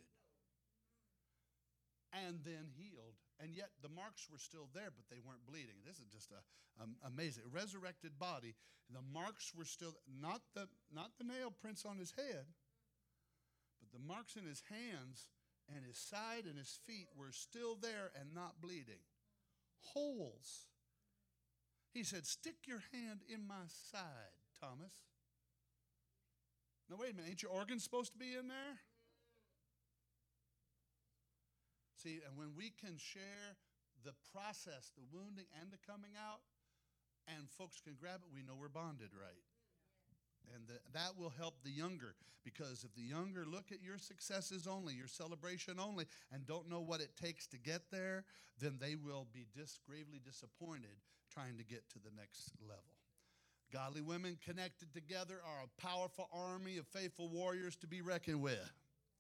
and then healed. And yet the marks were still there, but they weren't bleeding. This is just amazing. A resurrected body. The marks were still, not the nail prints on His head, but the marks in His hands and His side and His feet were still there and not bleeding. Holes. He said, stick your hand in my side, Thomas. Now, wait a minute. Ain't your organ supposed to be in there? See, and when we can share the process, the wounding and the coming out, and folks can grab it, we know we're bonded right. And that will help the younger, because if the younger look at your successes only, your celebration only, and don't know what it takes to get there, then they will be gravely disappointed trying to get to the next level. Godly women connected together are a powerful army of faithful warriors to be reckoned with.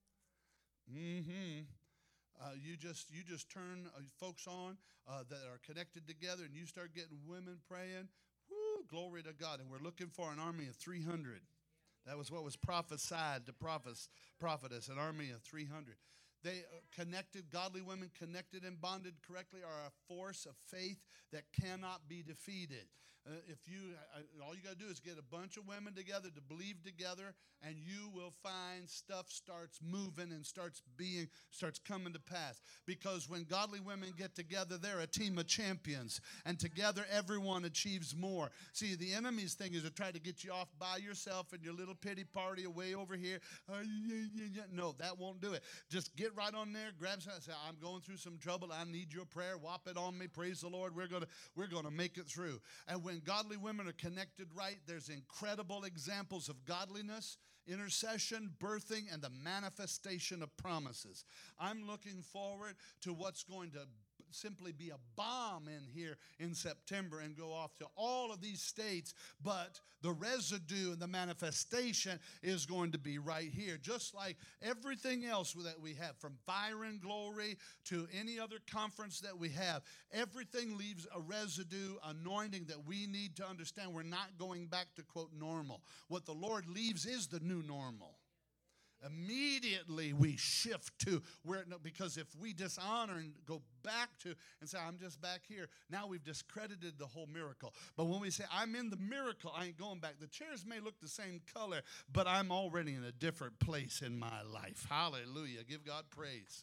You just turn folks on that are connected together, and you start getting women praying. Woo, glory to God. And we're looking for an army of 300. That was what was prophesied to prophetess, an army of 300. They connected, godly women connected and bonded correctly are a force of faith that cannot be defeated. All you got to do is get a bunch of women together to believe together, and you will find stuff starts moving and starts coming to pass. Because when godly women get together, they're a team of champions, and together everyone achieves more. See, the enemy's thing is to try to get you off by yourself in your little pity party away over here. No, that won't do it. Just get right on there, grab something, say, I'm going through some trouble. I need your prayer. Whop it on me. Praise the Lord. We're gonna make it through. And when godly women are connected right, there's incredible examples of godliness, intercession, birthing, and the manifestation of promises. I'm looking forward to what's going to simply be a bomb in here in September and go off to all of these states, but the residue and the manifestation is going to be right here. Just like everything else that we have, from Fire and Glory to any other conference that we have, everything leaves a residue, anointing that we need to understand. We're not going back to, quote, normal. What the Lord leaves is the new normal. Immediately we shift to where, because if we dishonor and go back to and say, I'm just back here, now we've discredited the whole miracle. But when we say, I'm in the miracle, I ain't going back. The chairs may look the same color, but I'm already in a different place in my life. Hallelujah. Give God praise.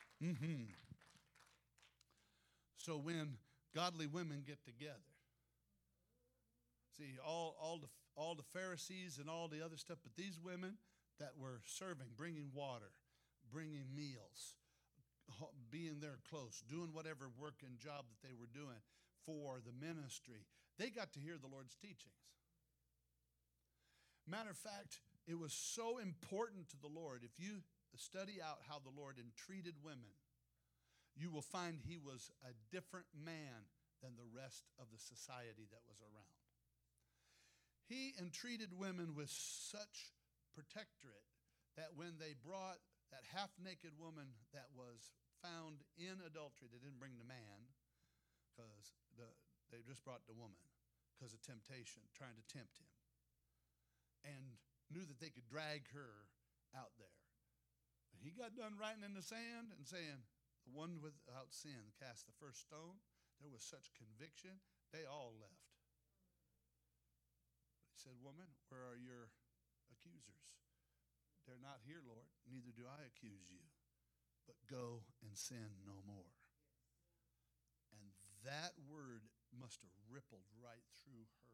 So when godly women get together, see, all the Pharisees and all the other stuff, but these women that were serving, bringing water, bringing meals, being there close, doing whatever work and job that they were doing for the ministry, they got to hear the Lord's teachings. Matter of fact, it was so important to the Lord. If you study out how the Lord entreated women, you will find he was a different man than the rest of the society that was around. He entreated women with such protectorate that when they brought that half-naked woman that was found in adultery, they didn't bring the man, because they just brought the woman because of temptation, trying to tempt him, and knew that they could drag her out there. And he got done writing in the sand and saying, the one without sin cast the first stone. There was such conviction, they all left. He said, woman, where are your accusers? They're not here, Lord. Neither do I accuse you. But go and sin no more. And that word must have rippled right through her.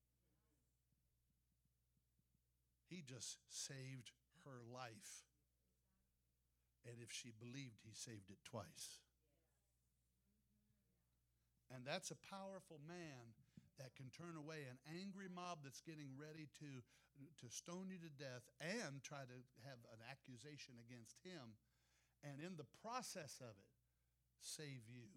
He just saved her life. And if she believed, he saved it twice. And that's a powerful man that can turn away an angry mob that's getting ready to stone you to death and try to have an accusation against him, and in the process of it, save you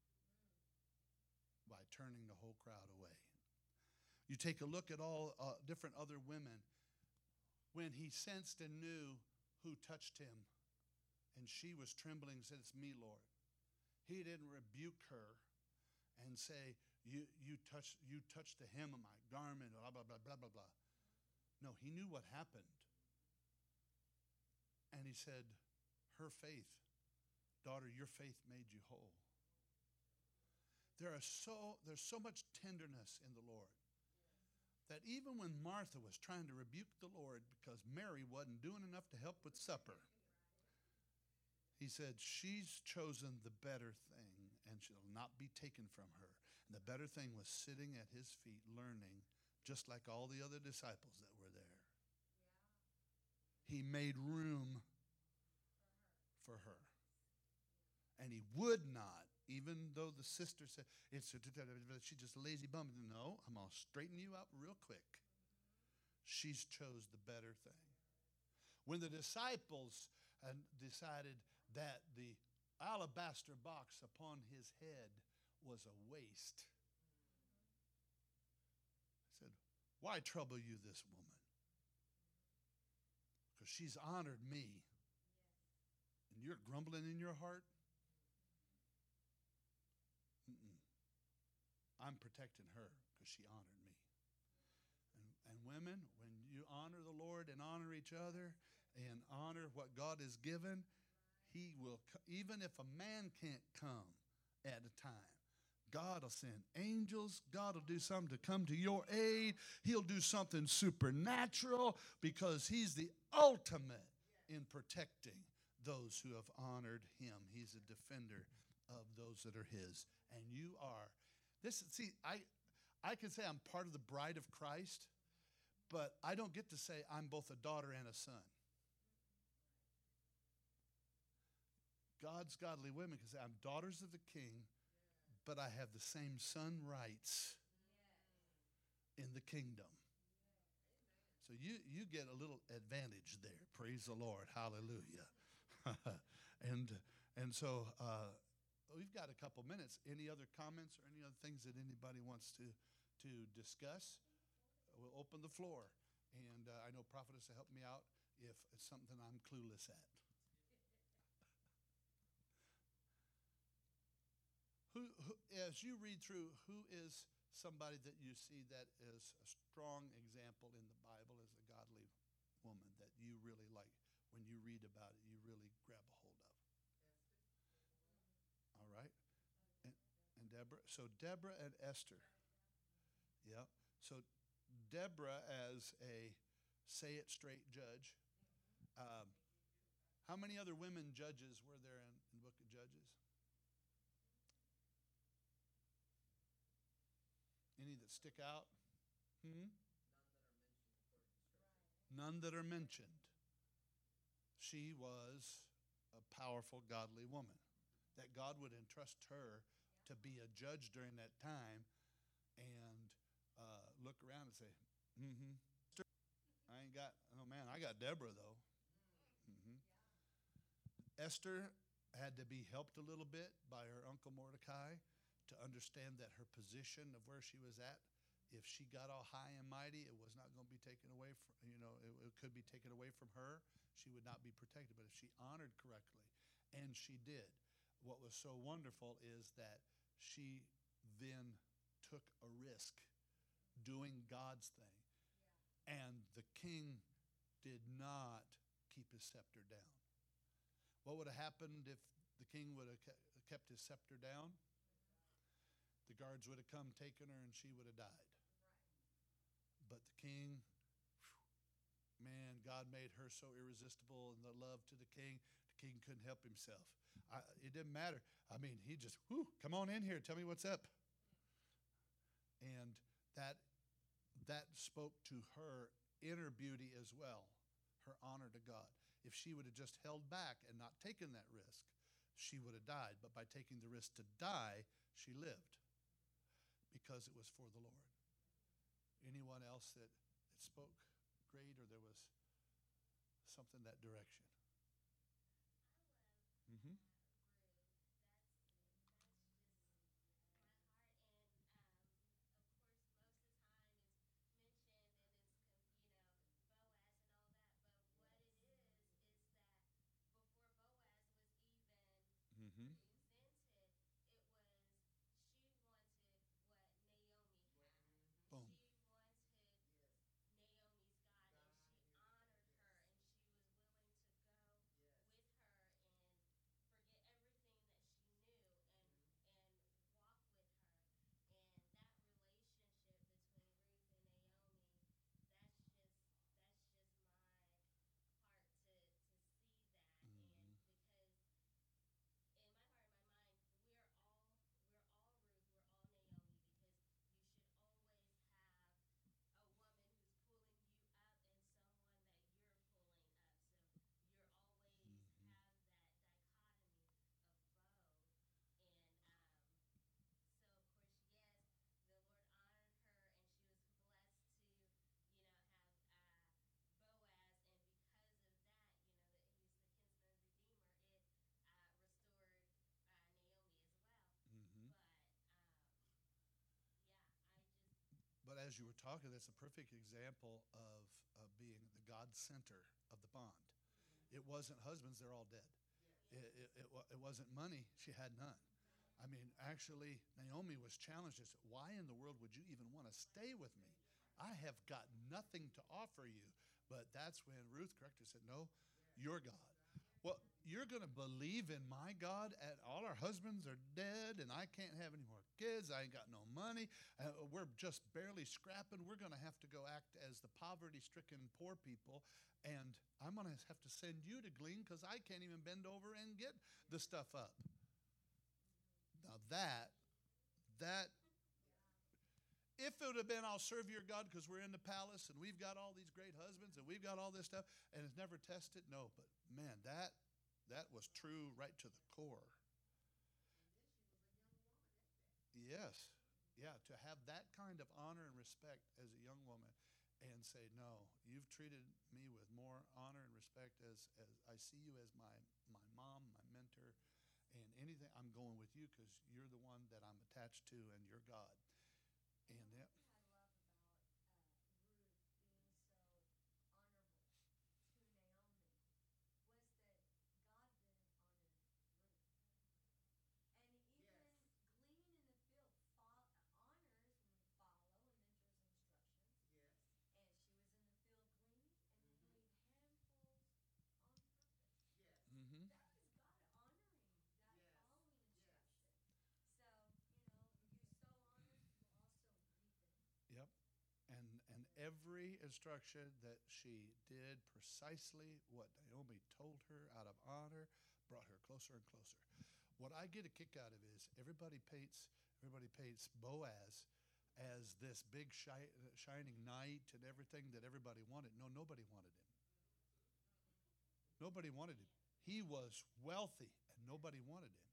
by turning the whole crowd away. You take a look at all different other women. When he sensed and knew who touched him, and she was trembling and said, it's me, Lord. He didn't rebuke her and say, you touched the hem of my garment, blah, blah, blah, blah, blah, blah. No, he knew what happened. And he said, her faith, daughter, your faith made you whole. There's so much tenderness in the Lord that even when Martha was trying to rebuke the Lord because Mary wasn't doing enough to help with supper, he said, she's chosen the better thing, and she'll not be taken from her. And the better thing was sitting at his feet, learning, just like all the other disciples that were there. He made room for her. And he would not, even though the sister said, she's just a lazy bum. No, I'm going to straighten you out real quick. She's chose the better thing. When the disciples decided that the alabaster box upon his head was a waste, he said, why trouble you this woman? Because she's honored me. And you're grumbling in your heart? I'm protecting her because she honored me. And women, when you honor the Lord and honor each other and honor what God has given, he will, even if a man can't come at a time, God will send angels. God will do something to come to your aid. He'll do something supernatural because he's the ultimate in protecting those who have honored him. He's a defender of those that are his. And you are. See, I can say I'm part of the bride of Christ, but I don't get to say I'm both a daughter and a son. God's godly women can say I'm daughters of the king, but I have the same son rights in the kingdom. So you get a little advantage there. Praise the Lord. Hallelujah. and so we've got a couple minutes. Any other comments or any other things that anybody wants to discuss? We'll open the floor. And I know Prophetess will help me out if it's something I'm clueless at. Who, as you read through, who is somebody that you see that is a strong example in the Bible as a godly woman that you really like? When you read about it, you really grab a hold of. All right. And Deborah. So Deborah and Esther. Yeah. So Deborah as a say it straight judge. How many other women judges were there in the book of Judges? Any that stick out? None that are mentioned. She was a powerful, godly woman. That God would entrust her to be a judge during that time and look around and say, I ain't got, oh man, I got Deborah though. Esther had to be helped a little bit by her uncle Mordecai to understand that her position of where she was at, if she got all high and mighty, it was not going to be taken away from, it could be taken away from her. She would not be protected. But if she honored correctly, and she did, what was so wonderful is that she then took a risk doing God's thing. And the king did not keep his scepter down. What would have happened if the king would have kept his scepter down? The guards would have come, taken her, and she would have died. But the king, man, God made her so irresistible in the love to the king couldn't help himself. It didn't matter. I mean, he just, come on in here, tell me what's up. And that spoke to her inner beauty as well, her honor to God. If she would have just held back and not taken that risk, she would have died. But by taking the risk to die, she lived because it was for the Lord. Anyone else that spoke great or there was something that direction? Mm-hmm. Mm-hmm. Boom. as you were talking, that's a perfect example of being the God center of the bond. It wasn't husbands, they're all dead. It wasn't money, she had none. I mean, actually, Naomi was challenged. She said, why in the world would you even want to stay with me? I have got nothing to offer you. But that's when Ruth corrected, said, no, your God. Well, you're going to believe in my God, and all our husbands are dead, and I can't have any more kids. I ain't got no money. We're just barely scrapping. We're going to have to go act as the poverty-stricken poor people, and I'm going to have to send you to glean because I can't even bend over and get the stuff up. Now that, if it would have been, I'll serve your God because we're in the palace and we've got all these great husbands and we've got all this stuff and it's never tested, no. But man, that was true right to the core. Yes. Yeah, to have that kind of honor and respect as a young woman and say, no, you've treated me with more honor and respect as I see you as my mom, my mentor, and anything, I'm going with you because you're the one that I'm attached to and you're God. And that, I love about Ruth being so honorable to Naomi was that God then honored Ruth. And even gleaning in the field honors when we follow a mentor's instructions. And she was in the field gleaning and then leave handfuls on purpose. mm-hmm. That was God honoring that following instruction. So, you sow honor, you also reap it. Yep. And every instruction that she did precisely what Naomi told her out of honor brought her closer and closer. What I get a kick out of is everybody paints Boaz as this big shining knight and everything that everybody wanted. No, nobody wanted him. Nobody wanted him. He was wealthy and nobody wanted him.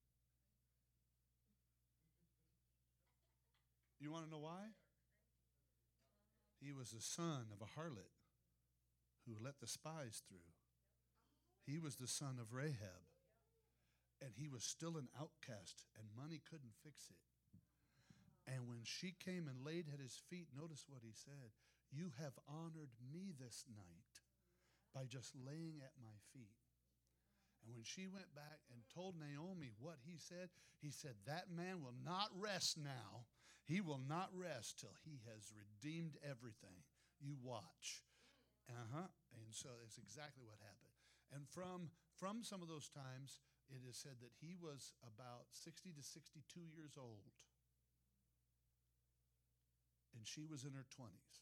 You want to know why? He was the son of a harlot who let the spies through. He was the son of Rahab. And he was still an outcast, and money couldn't fix it. And when she came and laid at his feet, notice what he said. You have honored me this night by just laying at my feet. And when she went back and told Naomi what he said, that man will not rest now. He will not rest till he has redeemed everything. You watch. And so it's exactly what happened. And from some of those times, it is said that he was about 60 to 62 years old. And she was in her 20s.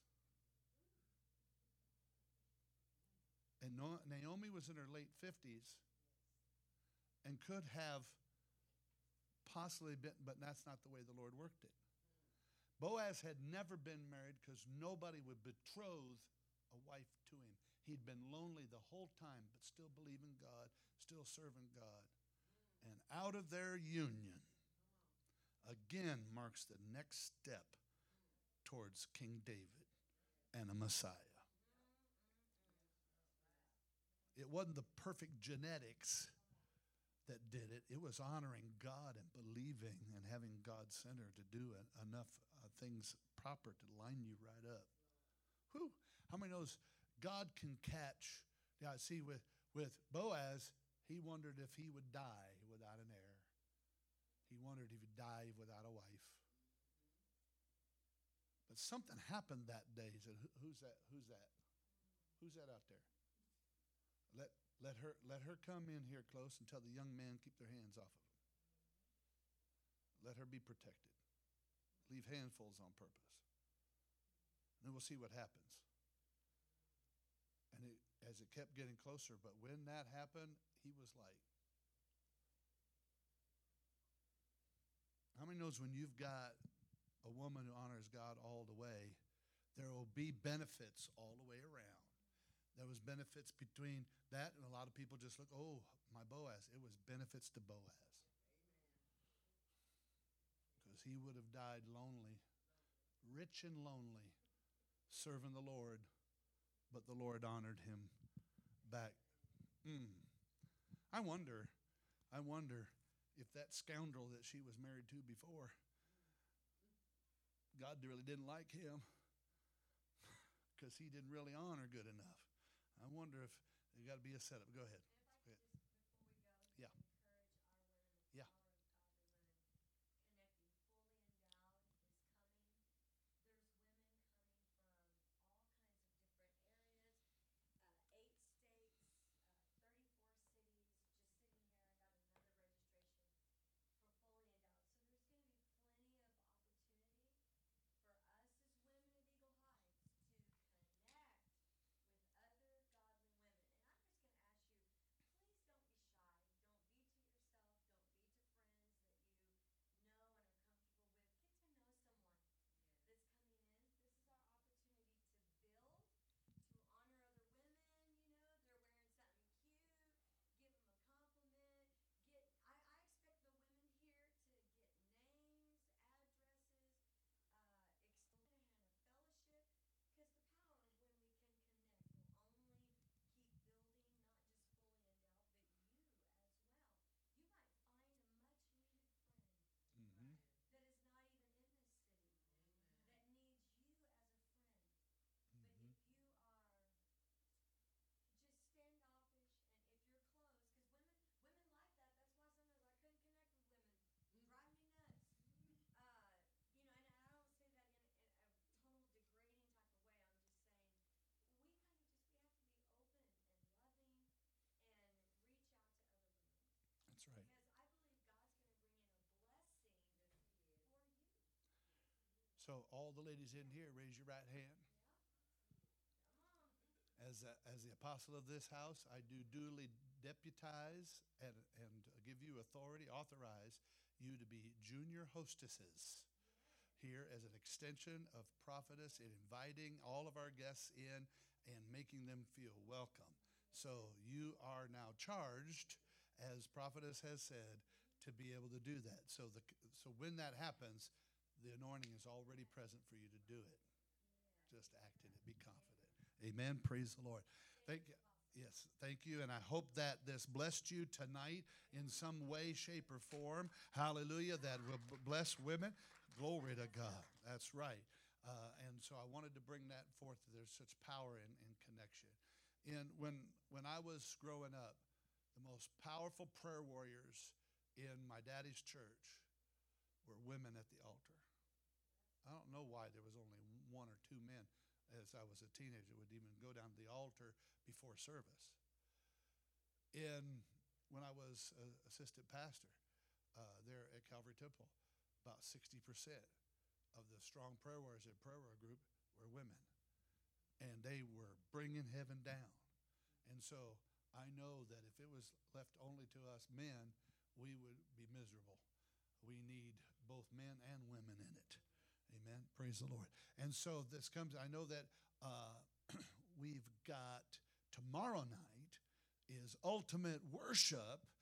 And Naomi was in her late 50s and could have possibly been, but that's not the way the Lord worked it. Boaz had never been married because nobody would betroth a wife to him. He'd been lonely the whole time, but still believing God, still serving God. And out of their union, again marks the next step towards King David and a Messiah. It wasn't the perfect genetics that did it. It was honoring God and believing and having God centered to do enough things proper to line you right up. Whew. How many knows God can catch? Yeah, see, with Boaz, he wondered if he would die without an heir. He wondered if he'd die without a wife. But something happened that day. He said, who's that? Who's that? Who's that out there? Let her come in here close and tell the young man keep their hands off of him. Let her be protected. Leave handfuls on purpose. And then we'll see what happens. And as it kept getting closer, but when that happened, he was like, how many knows when you've got a woman who honors God all the way, there will be benefits all the way around. There was benefits between that, and a lot of people just look, oh, my Boaz. It was benefits to Boaz. Because he would have died lonely, rich and lonely, serving the Lord, but the Lord honored him back. I wonder if that scoundrel that she was married to before, God really didn't like him. because he didn't really honor good enough. I wonder if there got to be a setup. Go ahead. And if I could just, before we go, just Yeah. encourage our women, the Yeah. power of godly women. Connecting fully endowed is coming. There's women coming from all kinds of different areas, 8 states, 34 cities. Just sitting here, I got another registration for fully endowed. So there's going to be plenty of opportunity for us as women of Eagle Heights to connect with other godly women. And I'm just going to ask you, please don't be shy. Don't be to yourself. Don't be to friends that you know and are comfortable with. Get to know someone that's coming in. This is our opportunity to build, to honor other women. You know, they're wearing something cute. Give them a compliment. I expect the women here to get names, addresses, extend and a fellowship, because the power of when we can connect will only keep building, not just fully endowed, but you as well. You might find a much needed friend Mm-hmm. that is not even in this city that needs you as a friend. But Mm-hmm. if you are just standoffish, and if you're closed, because women like that. That's why sometimes I couldn't connect with women. Drive me nuts. You know, and I don't say that in a total degrading type of way. I'm just saying we have to be open and loving and reach out to other women, That's right. because I believe God's going to bring in a blessing for you. So all the ladies in here, raise your right hand. Yeah, come on. As the apostle of this house, I do duly deputize and give you authority, authorize you to be junior hostesses here as an extension of prophetess in inviting all of our guests in and making them feel welcome. So you are now charged, as prophetess has said, to be able to do that. So when that happens, the anointing is already present for you to do it. Just act in it. Be confident. Amen. Praise the Lord. Thank you. Yes, thank you. And I hope that this blessed you tonight in some way, shape, or form. Hallelujah. That will bless women. Glory to God. That's right. And so I wanted to bring that forth. There's such power in connection. And when I was growing up, the most powerful prayer warriors in my daddy's church were women at the altar. I don't know why there was only one or two men as I was a teenager would even go down to the altar before service. When I was assistant pastor there at Calvary Temple, about 60% of the strong prayer warriors at prayer warrior group were women. And they were bringing heaven down. And so I know that if it was left only to us men, we would be miserable. We need both men and women in it. Amen. Praise the Lord. And so this comes, I know that we've got tomorrow night is ultimate worship